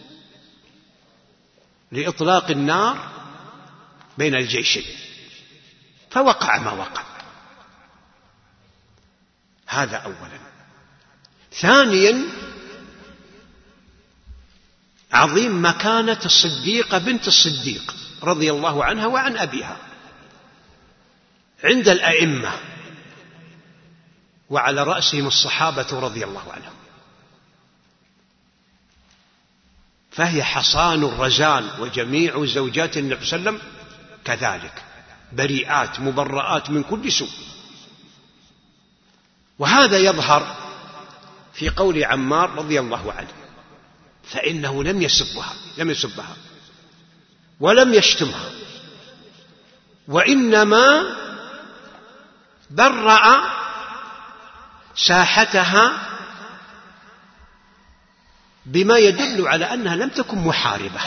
لإطلاق النار بين الجيشين، فوقع ما وقع. هذا أولا. ثانيا عظيم مكانة الصديقة بنت الصديق رضي الله عنها وعن أبيها عند الأئمة، وعلى رأسهم الصحابة رضي الله عنهم، فهي حصان الرزان، وجميع زوجات النبي صلى الله عليه وسلم كذلك بريئات مبرآت من كل سوء. وهذا يظهر في قول عمار رضي الله عنه، فإنه لم يسبها ولم يشتمها، وإنما برأ ساحتها بما يدل على أنها لم تكن محاربة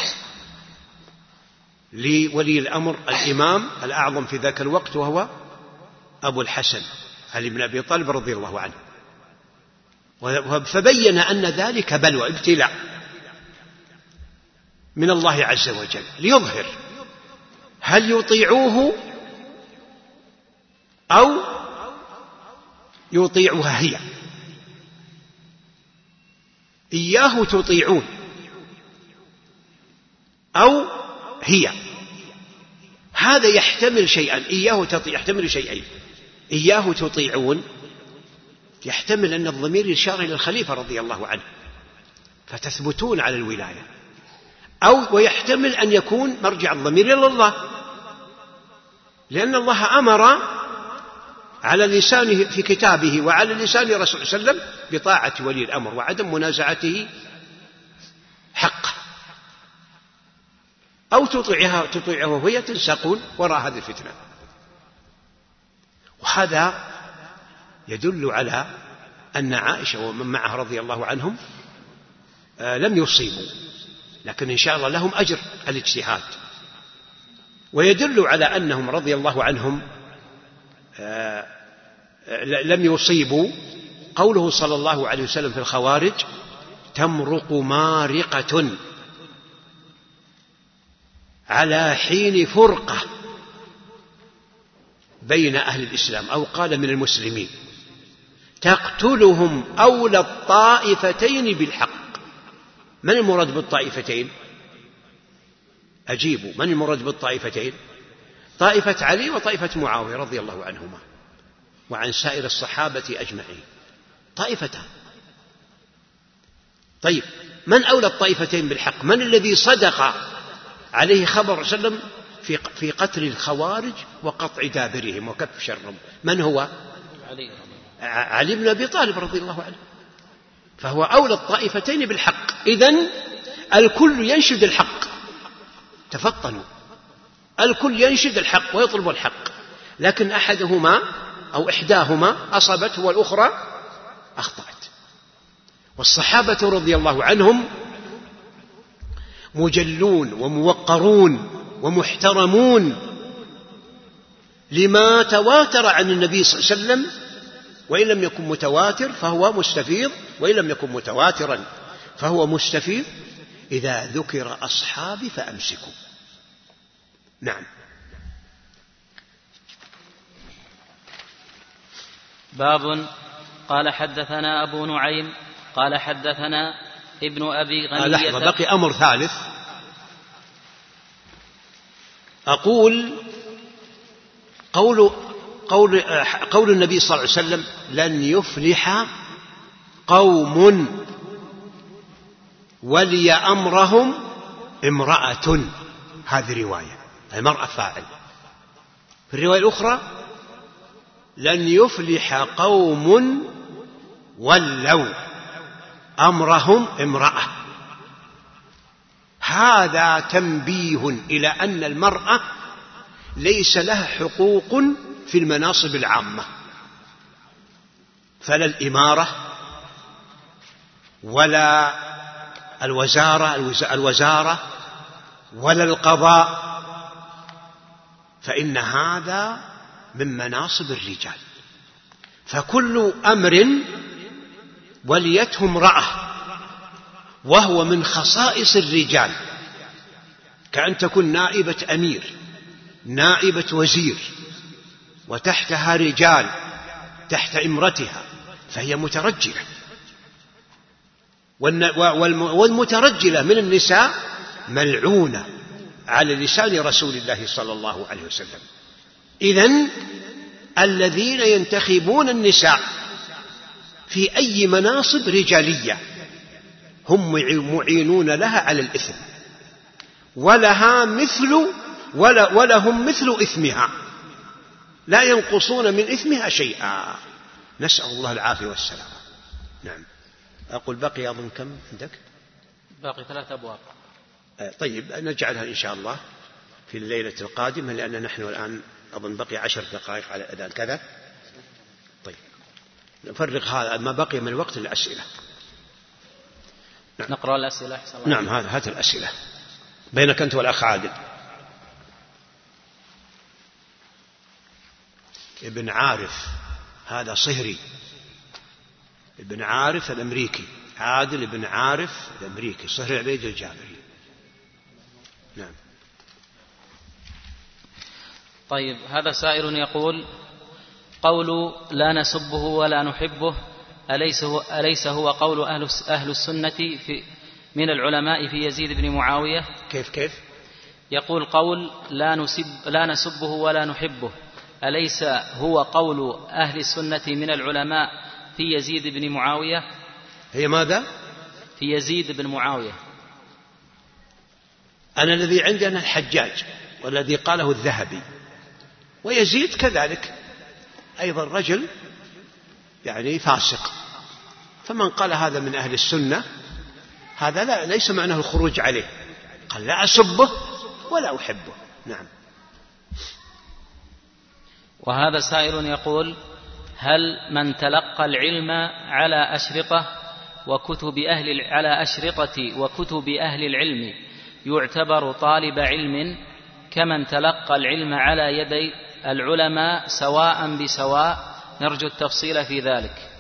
لولي الأمر الإمام الأعظم في ذاك الوقت، وهو أبو الحسن علي بن أبي طالب رضي الله عنه. فبين أن ذلك بلوى ابتلاء من الله عز وجل ليظهر هل يطيعوه أو يطيعها هي. إياه تطيعون أو هي، هذا يحتمل شيئا. يحتمل شيئين. إياه تطيعون يحتمل أن الضمير يشار إلى الخليفة رضي الله عنه فتثبتون على الولاية، ويحتمل أن يكون مرجع الضمير إلى الله، لأن الله أمر على لسانه في كتابه وعلى لسان رسول صلى الله عليه وسلم بطاعة ولي الأمر وعدم منازعته حقه، أو تطيعه وهي تنساقون وراء هذه الفتنة. وهذا يدل على أن عائشة ومن معها رضي الله عنهم لم يصيبوا، لكن إن شاء الله لهم أجر الاجتهاد. ويدل على أنهم رضي الله عنهم لم يصيبوا قوله صلى الله عليه وسلم في الخوارج: تمرق مارقة على حين فرقة بين أهل الإسلام، أو قال من المسلمين، تقتلهم أولى الطائفتين بالحق. من المراد بالطائفتين؟ أجيبوا، من المراد بالطائفتين؟ طائفة علي وطائفة معاوية رضي الله عنهما وعن سائر الصحابة أجمعين، طائفتان. طيب، من أولى الطائفتين بالحق؟ من الذي صدق عليه خبر صلى الله عليه وسلم في قتل الخوارج وقطع دابرهم وكف شرهم؟ من هو؟ علي بن أبي طالب رضي الله عنه، فهو أولى الطائفتين بالحق. إذن الكل ينشد الحق، تفطنوا، الكل ينشد الحق ويطلب الحق، لكن أحدهما أو إحداهما أصبت والأخرى أخطأت. والصحابة رضي الله عنهم مجلون وموقرون ومحترمون لما تواتر عن النبي صلى الله عليه وسلم، وإن لم يكن متواتر فهو مستفيض، وإن لم يكن متواترا فهو مستفيض. إذا ذكر أصحابي فأمسكوا. نعم. باب. قال حدثنا أبو نعيم قال حدثنا ابن أبي غنية. لحظة، بقي أمر ثالث. أقول قول النبي صلى الله عليه وسلم: لن يفلح قوم ولي أمرهم امرأة. هذه رواية، المرأة فاعل. في الرواية الأخرى: لن يفلح قوم ولوا أمرهم امرأة. هذا تنبيه إلى أن المرأة ليس لها حقوق في المناصب العامة، فلا الإمارة ولا الوزارة ولا القضاء، فإن هذا من مناصب الرجال. فكل أمر وليته امرأة وهو من خصائص الرجال، كأن تكون نائبة أمير، نائبة وزير، وتحتها رجال تحت إمرتها، فهي مترجلة. والمترجلة من النساء ملعونة على لسان رسول الله صلى الله عليه وسلم. إذن الذين ينتخبون النساء في أي مناصب رجالية هم معينون لها على الإثم، ولهم مثل إثمها، لا ينقصون من إثمها شيئا. نسأل الله العافية والسلامة. نعم. أقول بقي أظن كم عندك؟ باقي 3 أبواب. طيب، نجعلها إن شاء الله في الليلة القادمة، لأن نحن الآن أظن بقي 10 دقائق على الأذان كذا. طيب، نفرغ هذا ما بقي من الوقت للأسئلة. نعم. نقرأ الأسئلة. نعم، هات الأسئلة بينك أنت والأخ عادل. ابن عارف هذا صهري، ابن عارف الأمريكي، عادل ابن عارف الأمريكي، صهري عبيد الجابري. نعم. طيب، هذا سائل يقول: قول لا نسبه ولا نحبه أليس هو قول أهل السنة من العلماء في يزيد بن معاوية؟ كيف؟ يقول: قول لا نسبه ولا نحبه أليس هو قول أهل السنة من العلماء في يزيد بن معاوية؟ هي ماذا؟ في يزيد بن معاوية. أنا الذي عندنا الحجاج، والذي قاله الذهبي، ويزيد كذلك أيضا رجل يعني فاسق. فمن قال هذا من أهل السنة، هذا ليس معناه الخروج عليه، قال لا أسبه ولا أحبه. نعم. وهذا سائل يقول: هل من تلقى العلم على أشرطة وكتب أهل العلم يعتبر طالب علم كمن تلقى العلم على يدي العلماء سواء بسواء؟ نرجو التفصيل في ذلك.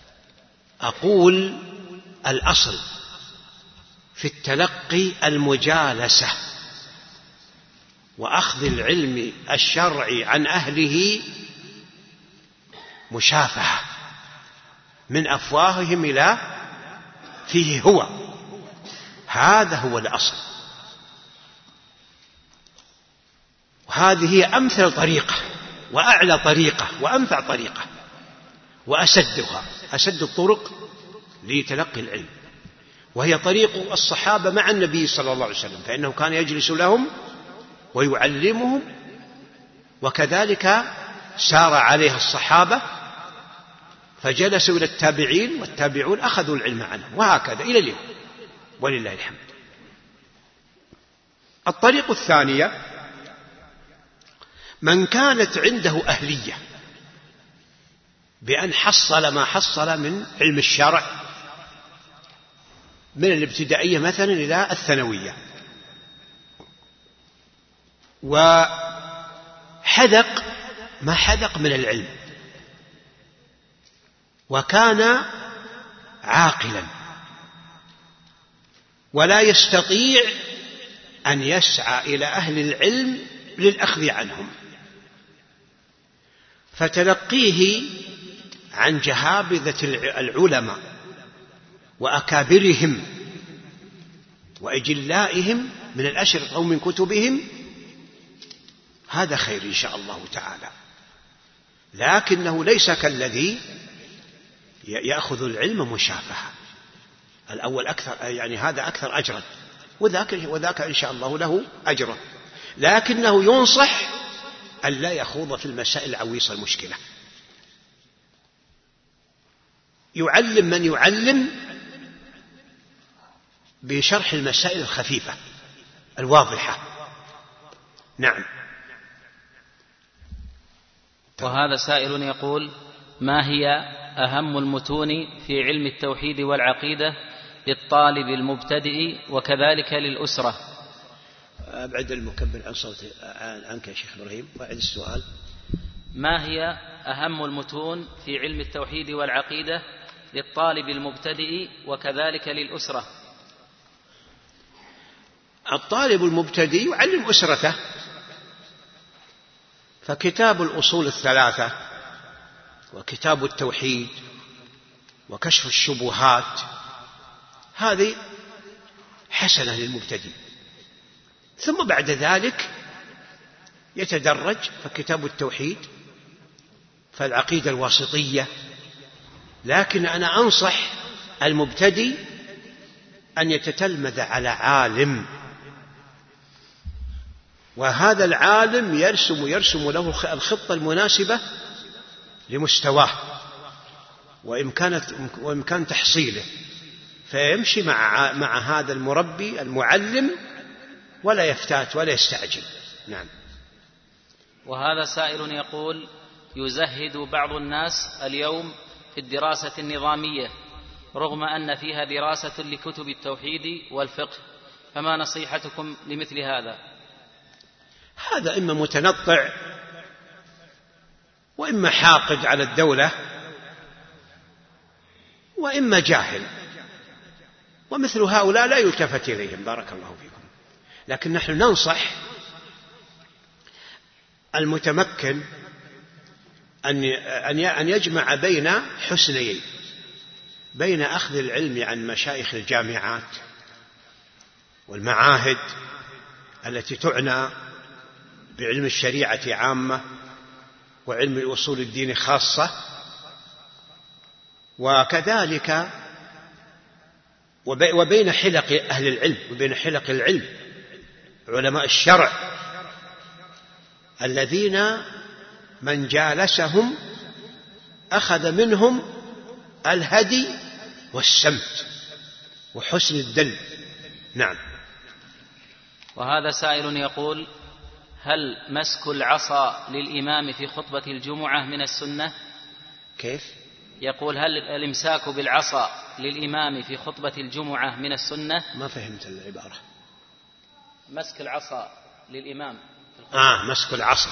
أقول الأصل في التلقي المجالسة وأخذ العلم الشرعي عن أهله مشافهة من أفواههم إلى فيه هو، هذا هو الأصل. هذه هي أمثل طريقة وأعلى طريقة وأنفع طريقة وأسدها، أسد الطرق لتلقي العلم، وهي طريق الصحابة مع النبي صلى الله عليه وسلم، فإنه كان يجلس لهم ويعلمهم، وكذلك سار عليها الصحابة فجلسوا إلى التابعين، والتابعون أخذوا العلم عنهم، وهكذا إلى اليوم ولله الحمد. الطريق الثانية من كانت عنده أهلية بأن حصل ما حصل من علم الشرع من الابتدائية مثلا إلى الثانوية، وحذق ما حذق من العلم، وكان عاقلا ولا يستطيع أن يسعى إلى أهل العلم للأخذ عنهم، فتلقيه عن جهابذة العلماء وأكابرهم وإجلائهم من الأشرطة أو من كتبهم، هذا خير إن شاء الله تعالى، لكنه ليس كالذي يأخذ العلم مشافهة. الأول أكثر، يعني هذا أكثر أجرا، وذاك إن شاء الله له أجر، لكنه ينصح أن لا يخوض في المسائل العويصة المشكلة. يعلم من يعلم بشرح المسائل الخفيفة الواضحة. نعم. وهذا سائل يقول: ما هي أهم المتون في علم التوحيد والعقيدة للطالب المبتدئ وكذلك للأسرة؟ أبعد المكبر عن صوتي عنك يا شيخ إبراهيم، وأعد السؤال. ما هي أهم المتون في علم التوحيد والعقيدة للطالب المبتدئ وكذلك للأسرة؟ الطالب المبتدئ يعلم أسرته، فكتاب الأصول الثلاثة وكتاب التوحيد وكشف الشبهات هذه حسنة للمبتدئ، ثم بعد ذلك يتدرج، فكتاب التوحيد، فالعقيدة الواسطية. لكن أنا أنصح المبتدئ أن يتتلمذ على عالم، وهذا العالم يرسم له الخطة المناسبة لمستواه وإمكان تحصيله، فيمشي مع هذا المربي المعلم ولا يفتات ولا يستعجل. نعم. وهذا سائل يقول: يزهد بعض الناس اليوم في الدراسة النظامية رغم أن فيها دراسة لكتب التوحيد والفقه، فما نصيحتكم لمثل هذا؟ هذا إما متنطع وإما حاقد على الدولة وإما جاهل، ومثل هؤلاء لا يلتفت إليهم، بارك الله فيكم. لكن نحن ننصح المتمكن أن يجمع بين حسنيين، بين أخذ العلم عن مشايخ الجامعات والمعاهد التي تعنى بعلم الشريعة عامة وعلم الأصول الدين خاصة، وكذلك وبين حلق أهل العلم وبين حلق العلم علماء الشرع الذين من جالسهم أخذ منهم الهدي والسمت وحسن الدل. نعم. وهذا سائل يقول: هل مسك العصا للإمام في خطبة الجمعة من السنة؟ كيف؟ يقول: هل الإمساك بالعصا للإمام في خطبة الجمعة من السنة؟ ما فهمت العبارة. مسك العصا للإمام مسك العصا.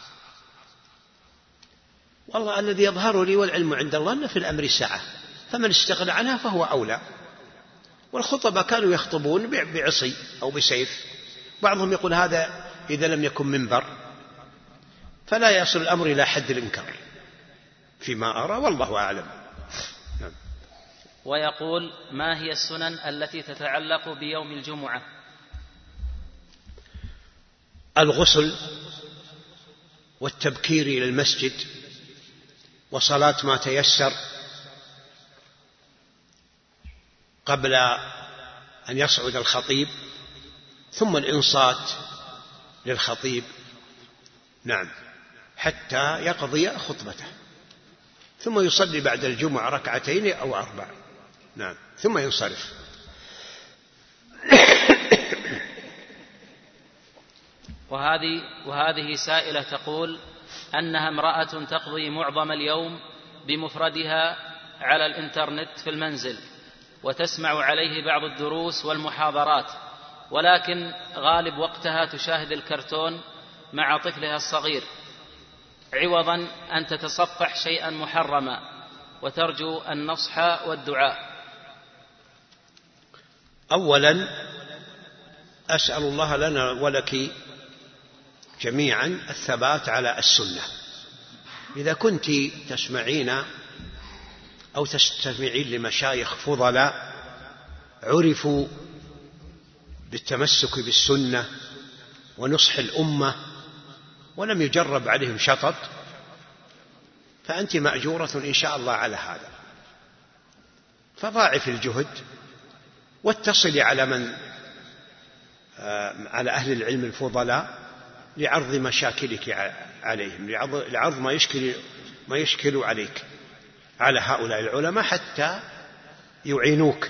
والله الذي يظهر لي والعلم عند الله أن في الأمر سعة، فمن استغنى عنها فهو أولى. والخطبة كانوا يخطبون بعصي أو بسيف، بعضهم يقول هذا إذا لم يكن منبر، فلا يصل الأمر إلى حد الإنكار فيما أرى، والله أعلم. نعم. ويقول: ما هي السنن التي تتعلق بيوم الجمعة؟ الغسل والتبكير إلى المسجد وصلاة ما تيسر قبل أن يصعد الخطيب، ثم الإنصات للخطيب نعم حتى يقضي خطبته، ثم يصلي بعد الجمعة ركعتين أو 4 نعم ثم ينصرف. وهذه سائلة تقول أنها امرأة تقضي معظم اليوم بمفردها على الإنترنت في المنزل، وتسمع عليه بعض الدروس والمحاضرات، ولكن غالب وقتها تشاهد الكرتون مع طفلها الصغير، عوضا أن تتصفح شيئا محرما، وترجو النصح والدعاء. أولا أسأل الله لنا ولك جميعا الثبات على السنة. إذا كنت تسمعين أو تستمعين لمشايخ فضلاء عرفوا بالتمسك بالسنة ونصح الأمة ولم يجرب عليهم شطط، فأنت مأجورة إن شاء الله على هذا. فضاعف الجهد واتصلي على أهل العلم الفضلاء لعرض مشاكلك عليهم، لعرض ما يشكل عليك على هؤلاء العلماء حتى يعينوك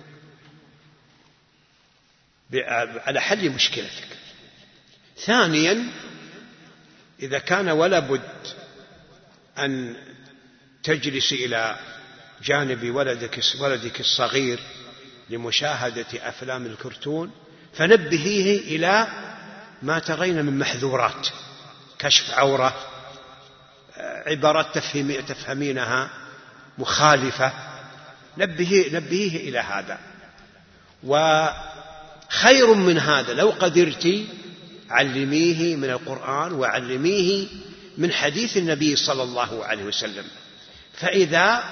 على حل مشكلتك. ثانيا إذا كان ولا بد أن تجلس إلى جانب ولدك الصغير لمشاهدة أفلام الكرتون فنبهيه إلى ما ترين من محذورات، كشف عورة، عبارات تفهمينها مخالفة، نبهيه إلى هذا. وخير من هذا لو قدرت علميه من القرآن وعلميه من حديث النبي صلى الله عليه وسلم. فإذا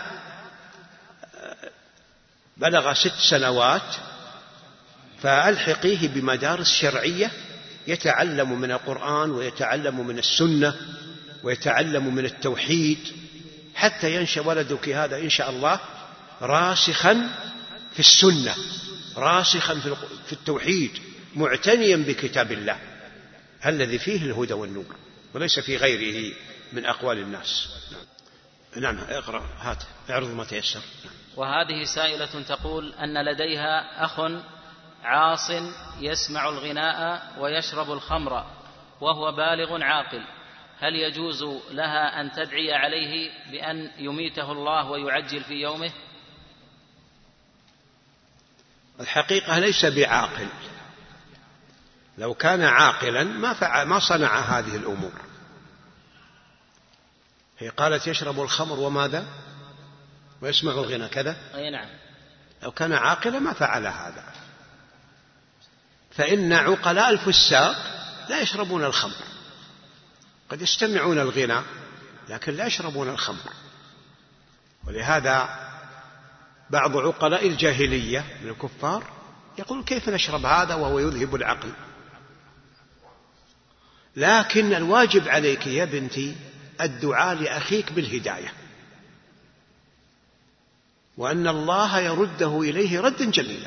بلغ 6 سنوات فألحقيه بمدارس شرعية يتعلم من القرآن ويتعلم من السنة ويتعلم من التوحيد، حتى ينشأ ولدك هذا إن شاء الله راسخا في السنة، راسخا في التوحيد، معتنيا بكتاب الله الذي فيه الهدى والنور وليس في غيره من أقوال الناس. نعم اقرأ، هات اعرض ما تيسر. وهذه سائلة تقول أن لديها أخ عاص يسمع الغناء ويشرب الخمر وهو بالغ عاقل، هل يجوز لها أن تدعي عليه بأن يميته الله ويعجل في يومه؟ الحقيقة ليس بعاقل، لو كان عاقلا ما صنع هذه الأمور. هي قالت يشرب الخمر وماذا ويسمع الغناء كذا، أي نعم. لو كان عاقلا ما فعل هذا، فإن عقلاء الفساق لا يشربون الخمر، قد يستمعون الغناء لكن لا يشربون الخمر. ولهذا بعض عقلاء الجاهلية من الكفار يقول كيف نشرب هذا وهو يذهب العقل. لكن الواجب عليك يا بنتي الدعاء لأخيك بالهداية، وأن الله يرده إليه ردا جميلا.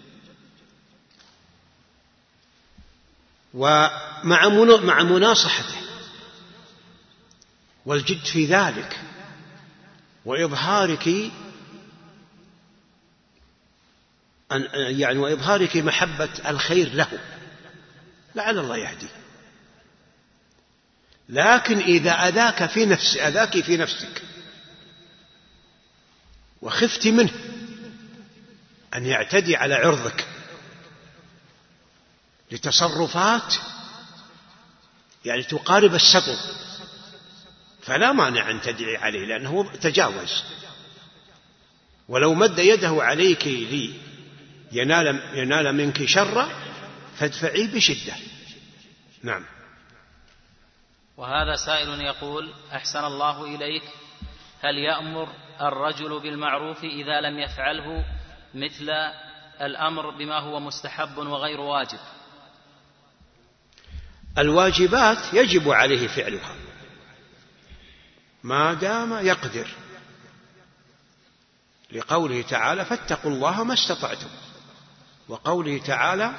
ومع مناصحته والجد في ذلك وإظهارك محبة الخير له، لعل الله يهدي. لكن إذا أذاك في نفسك وخفت منه أن يعتدي على عرضك لتصرفات تقارب السطو، فلا مانع أن تدعي عليه لأنه تجاوز. ولو مد يده عليك ينال منك شر فادفعيه بشدة. نعم. وهذا سائل يقول أحسن الله إليك، هل يأمر الرجل بالمعروف إذا لم يفعله مثل الأمر بما هو مستحب وغير واجب؟ الواجبات يجب عليه فعلها ما دام يقدر، لقوله تعالى فاتقوا الله ما استطعتم، وقوله تعالى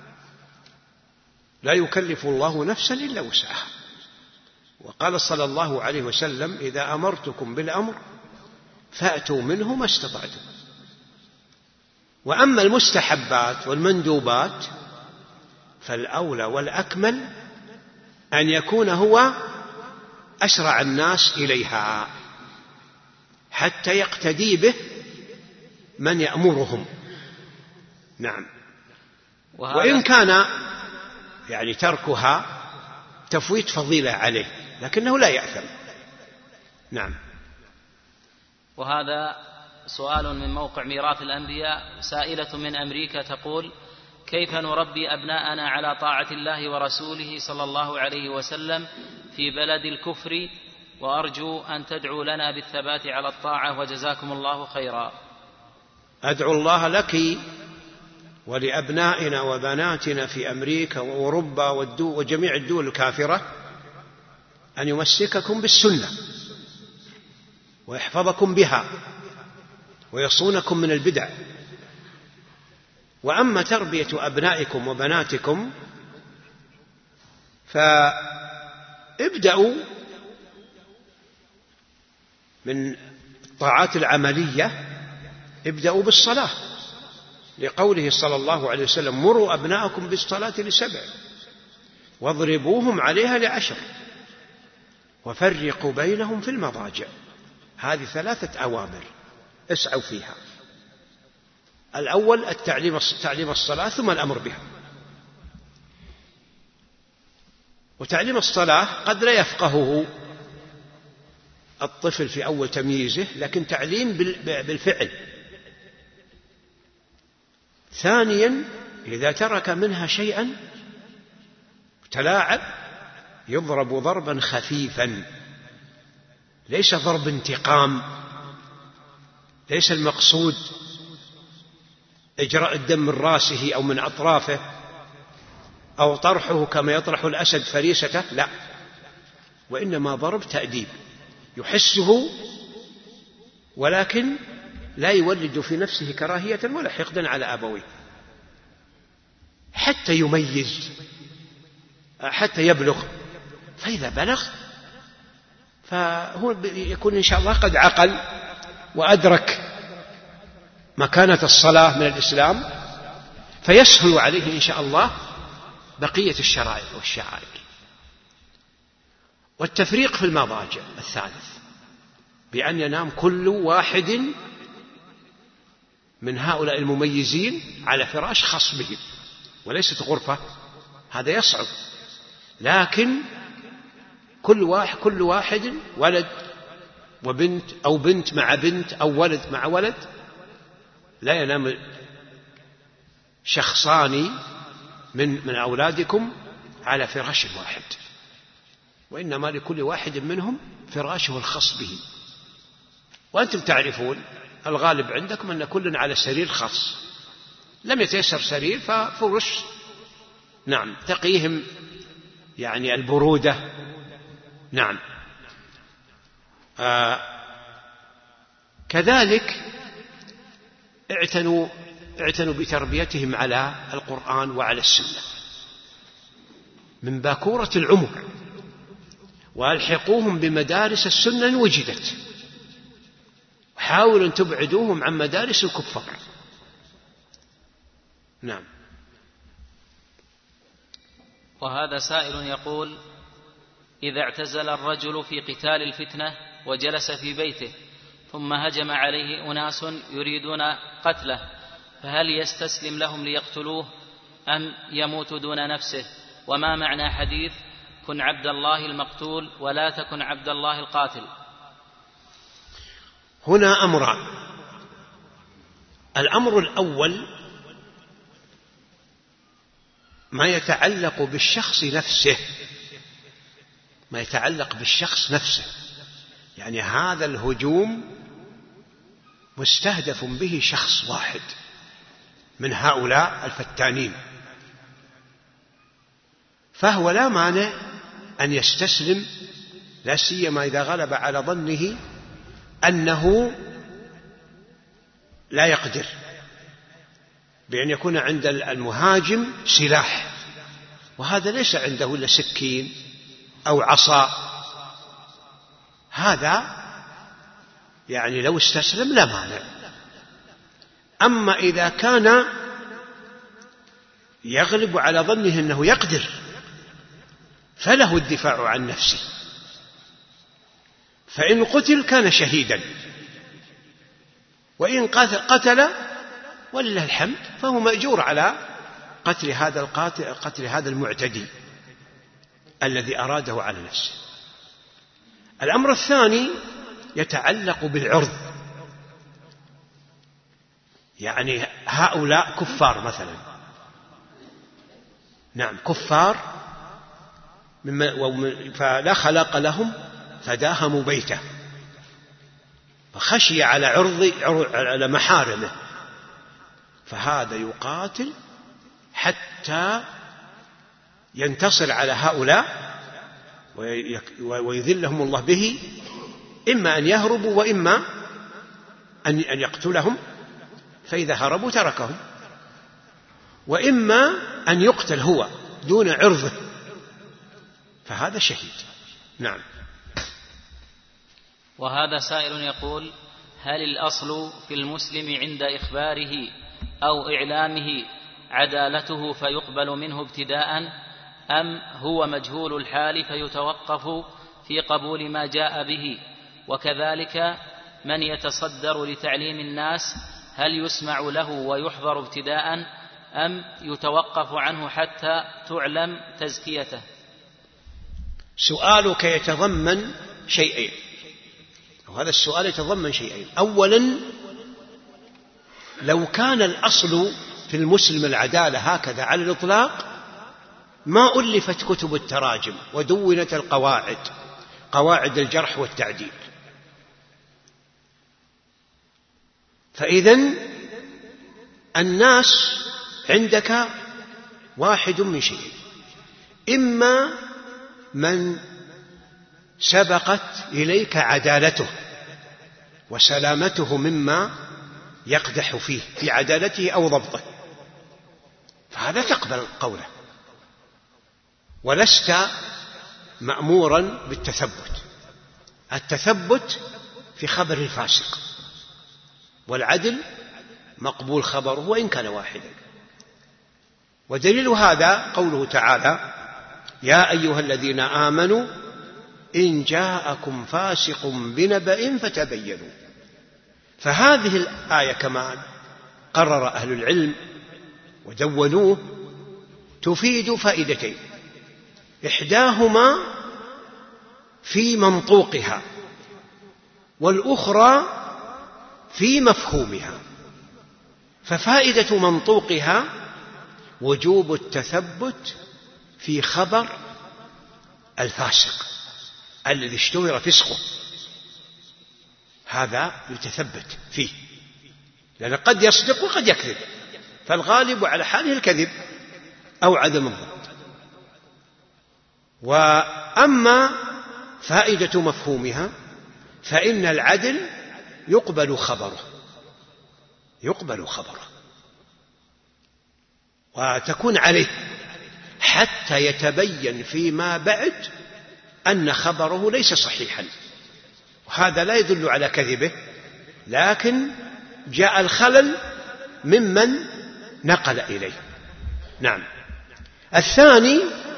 لا يكلف الله نفسا إلا وسعها، وقال صلى الله عليه وسلم إذا أمرتكم بالأمر فأتوا منه ما استطعتم. وأما المستحبات والمندوبات فالأولى والأكمل أن يكون هو أسرع الناس إليها حتى يقتدي به من يأمرهم. نعم. وإن كان يعني تركها تفويت فضيلة عليه لكنه لا يأثم. نعم. وهذا سؤال من موقع ميراث الأنبياء، سائلة من أمريكا تقول: كيف نربي أبناءنا على طاعة الله ورسوله صلى الله عليه وسلم في بلد الكفر، وأرجو أن تدعوا لنا بالثبات على الطاعة وجزاكم الله خيرا. أدعو الله لك ولأبنائنا وبناتنا في أمريكا وأوروبا وجميع الدول الكافرة أن يمسككم بالسنة ويحفظكم بها ويصونكم من البدع. وأما تربية أبنائكم وبناتكم فابدأوا من الطاعات العملية، ابدأوا بالصلاة، لقوله صلى الله عليه وسلم مروا أبناءكم بالصلاة ل7 واضربوهم عليها ل10 وفرقوا بينهم في المضاجع. هذه 3 أوامر اسعوا فيها. الأول تعليم الصلاة ثم الأمر بها. وتعليم الصلاة قد لا يفقهه الطفل في أول تمييزه، لكن تعليم بالفعل. ثانيا إذا ترك منها شيئا تلاعب يضرب ضربا خفيفا، ليس ضرب انتقام، ليس المقصود إجراء الدم من رأسه أو من أطرافه أو طرحه كما يطرح الأسد فريسته، لا، وإنما ضرب تأديب يحسه ولكن لا يولد في نفسه كراهية ولا حقدا على أبويه، حتى يميز، حتى يبلغ. فإذا بلغ فهو يكون إن شاء الله قد عقل وأدرك مكانة الصلاة من الإسلام، فيسهل عليه إن شاء الله بقية الشرائع والشعائر. والتفريق في المضاجع الثالث، بأن ينام كل واحد من هؤلاء المميزين على فراش خاص به وليست غرفة، هذا يصعب، لكن كل واحد ولد وبنت أو بنت مع بنت أو ولد مع ولد، لا ينام شخصان من أولادكم على فراش واحد، وإنما لكل واحد منهم فراشه الخاص به. وأنتم تعرفون الغالب عندكم أن كل على سرير خاص، لم يتيسر سرير ففرش، نعم، تقيهم يعني البرودة. نعم. كذلك اعتنوا بتربيتهم على القرآن وعلى السنة من باكورة العمر، والحقوهم بمدارس السنة إن وجدت، وحاولوا أن تبعدوهم عن مدارس الكفار. نعم. وهذا سائل يقول: إذا اعتزل الرجل في قتال الفتنة وجلس في بيته ثم هجم عليه أناس يريدون قتله، فهل يستسلم لهم ليقتلوه أم يموت دون نفسه؟ وما معنى حديث كن عبد الله المقتول ولا تكن عبد الله القاتل؟ هنا أمران. الأمر الأول ما يتعلق بالشخص نفسه، ما يتعلق بالشخص نفسه، يعني هذا الهجوم مستهدف به شخص واحد من هؤلاء الفتانين، فهو لا مانع أن يستسلم، لا سيما إذا غلب على ظنه أنه لا يقدر، بأن يكون عند المهاجم سلاح، وهذا ليس عنده إلا سكين أو عصا، هذا يعني لو استسلم لا مانع. أما إذا كان يغلب على ظنه أنه يقدر فله الدفاع عن نفسه، فإن قتل كان شهيدا، وإن قتل ولله الحمد فهو مأجور على قتل هذا المعتدي الذي أراده على نفسه. الأمر الثاني يتعلق بالعرض، يعني هؤلاء كفار مثلا، نعم كفار، فلا خلاق لهم فداهموا بيته، فخشي على محارمه، فهذا يقاتل حتى ينتصر على هؤلاء ويذلهم الله به، إما أن يهربوا وإما أن يقتلهم، فإذا هربوا تركهم، وإما أن يقتل هو دون عرضه، فهذا شهيد. نعم. وهذا سائل يقول: هل الأصل في المسلم عند إخباره أو إعلامه عدالته فيقبل منه ابتداء، أم هو مجهول الحال فيتوقف في قبول ما جاء به؟ وكذلك من يتصدر لتعليم الناس هل يسمع له ويحضر ابتداء، أم يتوقف عنه حتى تعلم تزكيته؟ سؤالك يتضمن شيئين، وهذا السؤال يتضمن شيئين. أولا، لو كان الأصل في المسلم العدالة هكذا على الإطلاق ما ألفت كتب التراجم ودونت قواعد الجرح والتعديل. فإذن الناس عندك واحد من شيئين: إما من سبقت إليك عدالته وسلامته مما يقدح فيه في عدالته أو ضبطه، فهذا تقبل قوله، ولست مأمورا بالتثبت. التثبت في خبر الفاسق، والعدل مقبول خبره وإن كان واحدا. ودليل هذا قوله تعالى: يا أيها الذين آمنوا إن جاءكم فاسق بنبأ فتبينوا. فهذه الآية كما قرر أهل العلم ودونوه تفيد فائدتين: إحداهما في منطوقها، والأخرى في مفهومها. ففائدة منطوقها وجوب التثبت في خبر الفاسق الذي اشتهر فسقه، هذا يتثبت فيه، لأن قد يصدق وقد يكذب، فالغالب على حاله الكذب أو عدم الضبط. وأما فائدة مفهومها فإن العدل يقبل خبره وتكون عليه حتى يتبين فيما بعد أن خبره ليس صحيحا، وهذا لا يدل على كذبه، لكن جاء الخلل ممن نقل إليه. نعم. الثاني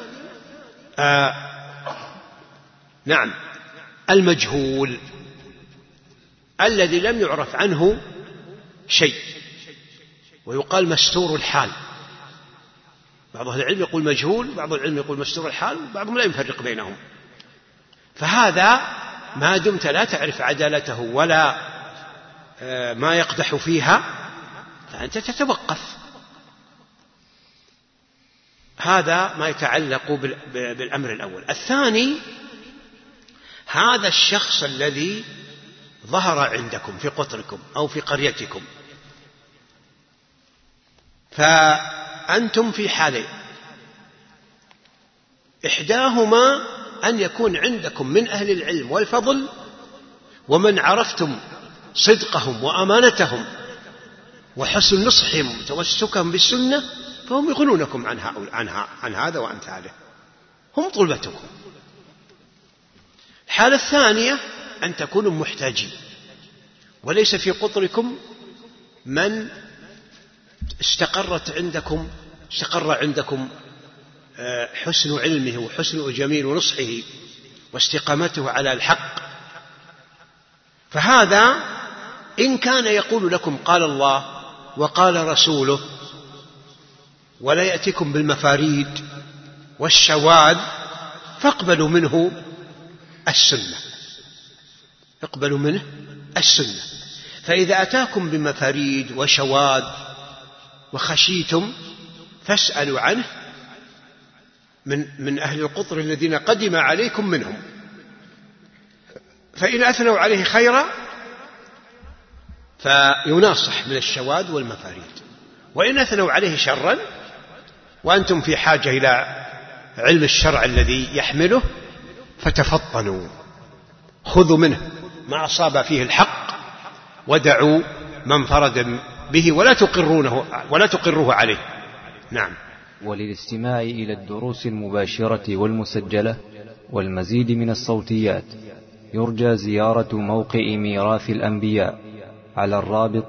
نعم المجهول الذي لم يعرف عنه شيء، ويقال مستور الحال. بعض أهل العلم يقول مجهول، بعض العلم يقول مستور الحال، بعضهم لا يفرق بينهم. فهذا ما دمت لا تعرف عدالته ولا ما يقدح فيها فأنت تتوقف. هذا ما يتعلق بالأمر الأول. الثاني، هذا الشخص الذي ظهر عندكم في قطركم أو في قريتكم، فأنتم في حالين: إحداهما أن يكون عندكم من أهل العلم والفضل ومن عرفتم صدقهم وأمانتهم وحسن نصحهم وتمسكهم بالسنة، فهم يغنونكم عن هذا وأمثاله، هم طلبتكم. الحالة الثانية أن تكونوا محتاجين وليس في قطركم من استقر عندكم حسن علمه وحسن جميل نصحه واستقامته على الحق، فهذا إن كان يقول لكم قال الله وقال رسوله ولا يأتيكم بالمفاريد والشواذ، فاقبلوا منه السنة. فإذا أتاكم بمفاريد وشواذ وخشيتم فاسألوا عنه من أهل القطر الذين قدم عليكم منهم، فإن أثنوا عليه خيرا فيناصح من الشواذ والمفاريد، وإن أثنوا عليه شرا وأنتم في حاجة إلى علم الشرع الذي يحمله فتفطنوا، خذوا منه ما أصاب فيه الحق ودعوا من فرد به ولا تقروه عليه. نعم. وللاستماع إلى الدروس المباشرة والمسجلة والمزيد من الصوتيات يرجى زيارة موقع ميراث الأنبياء على الرابط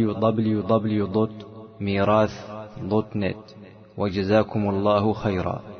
www.mirath.net. وجزاكم الله خيرا.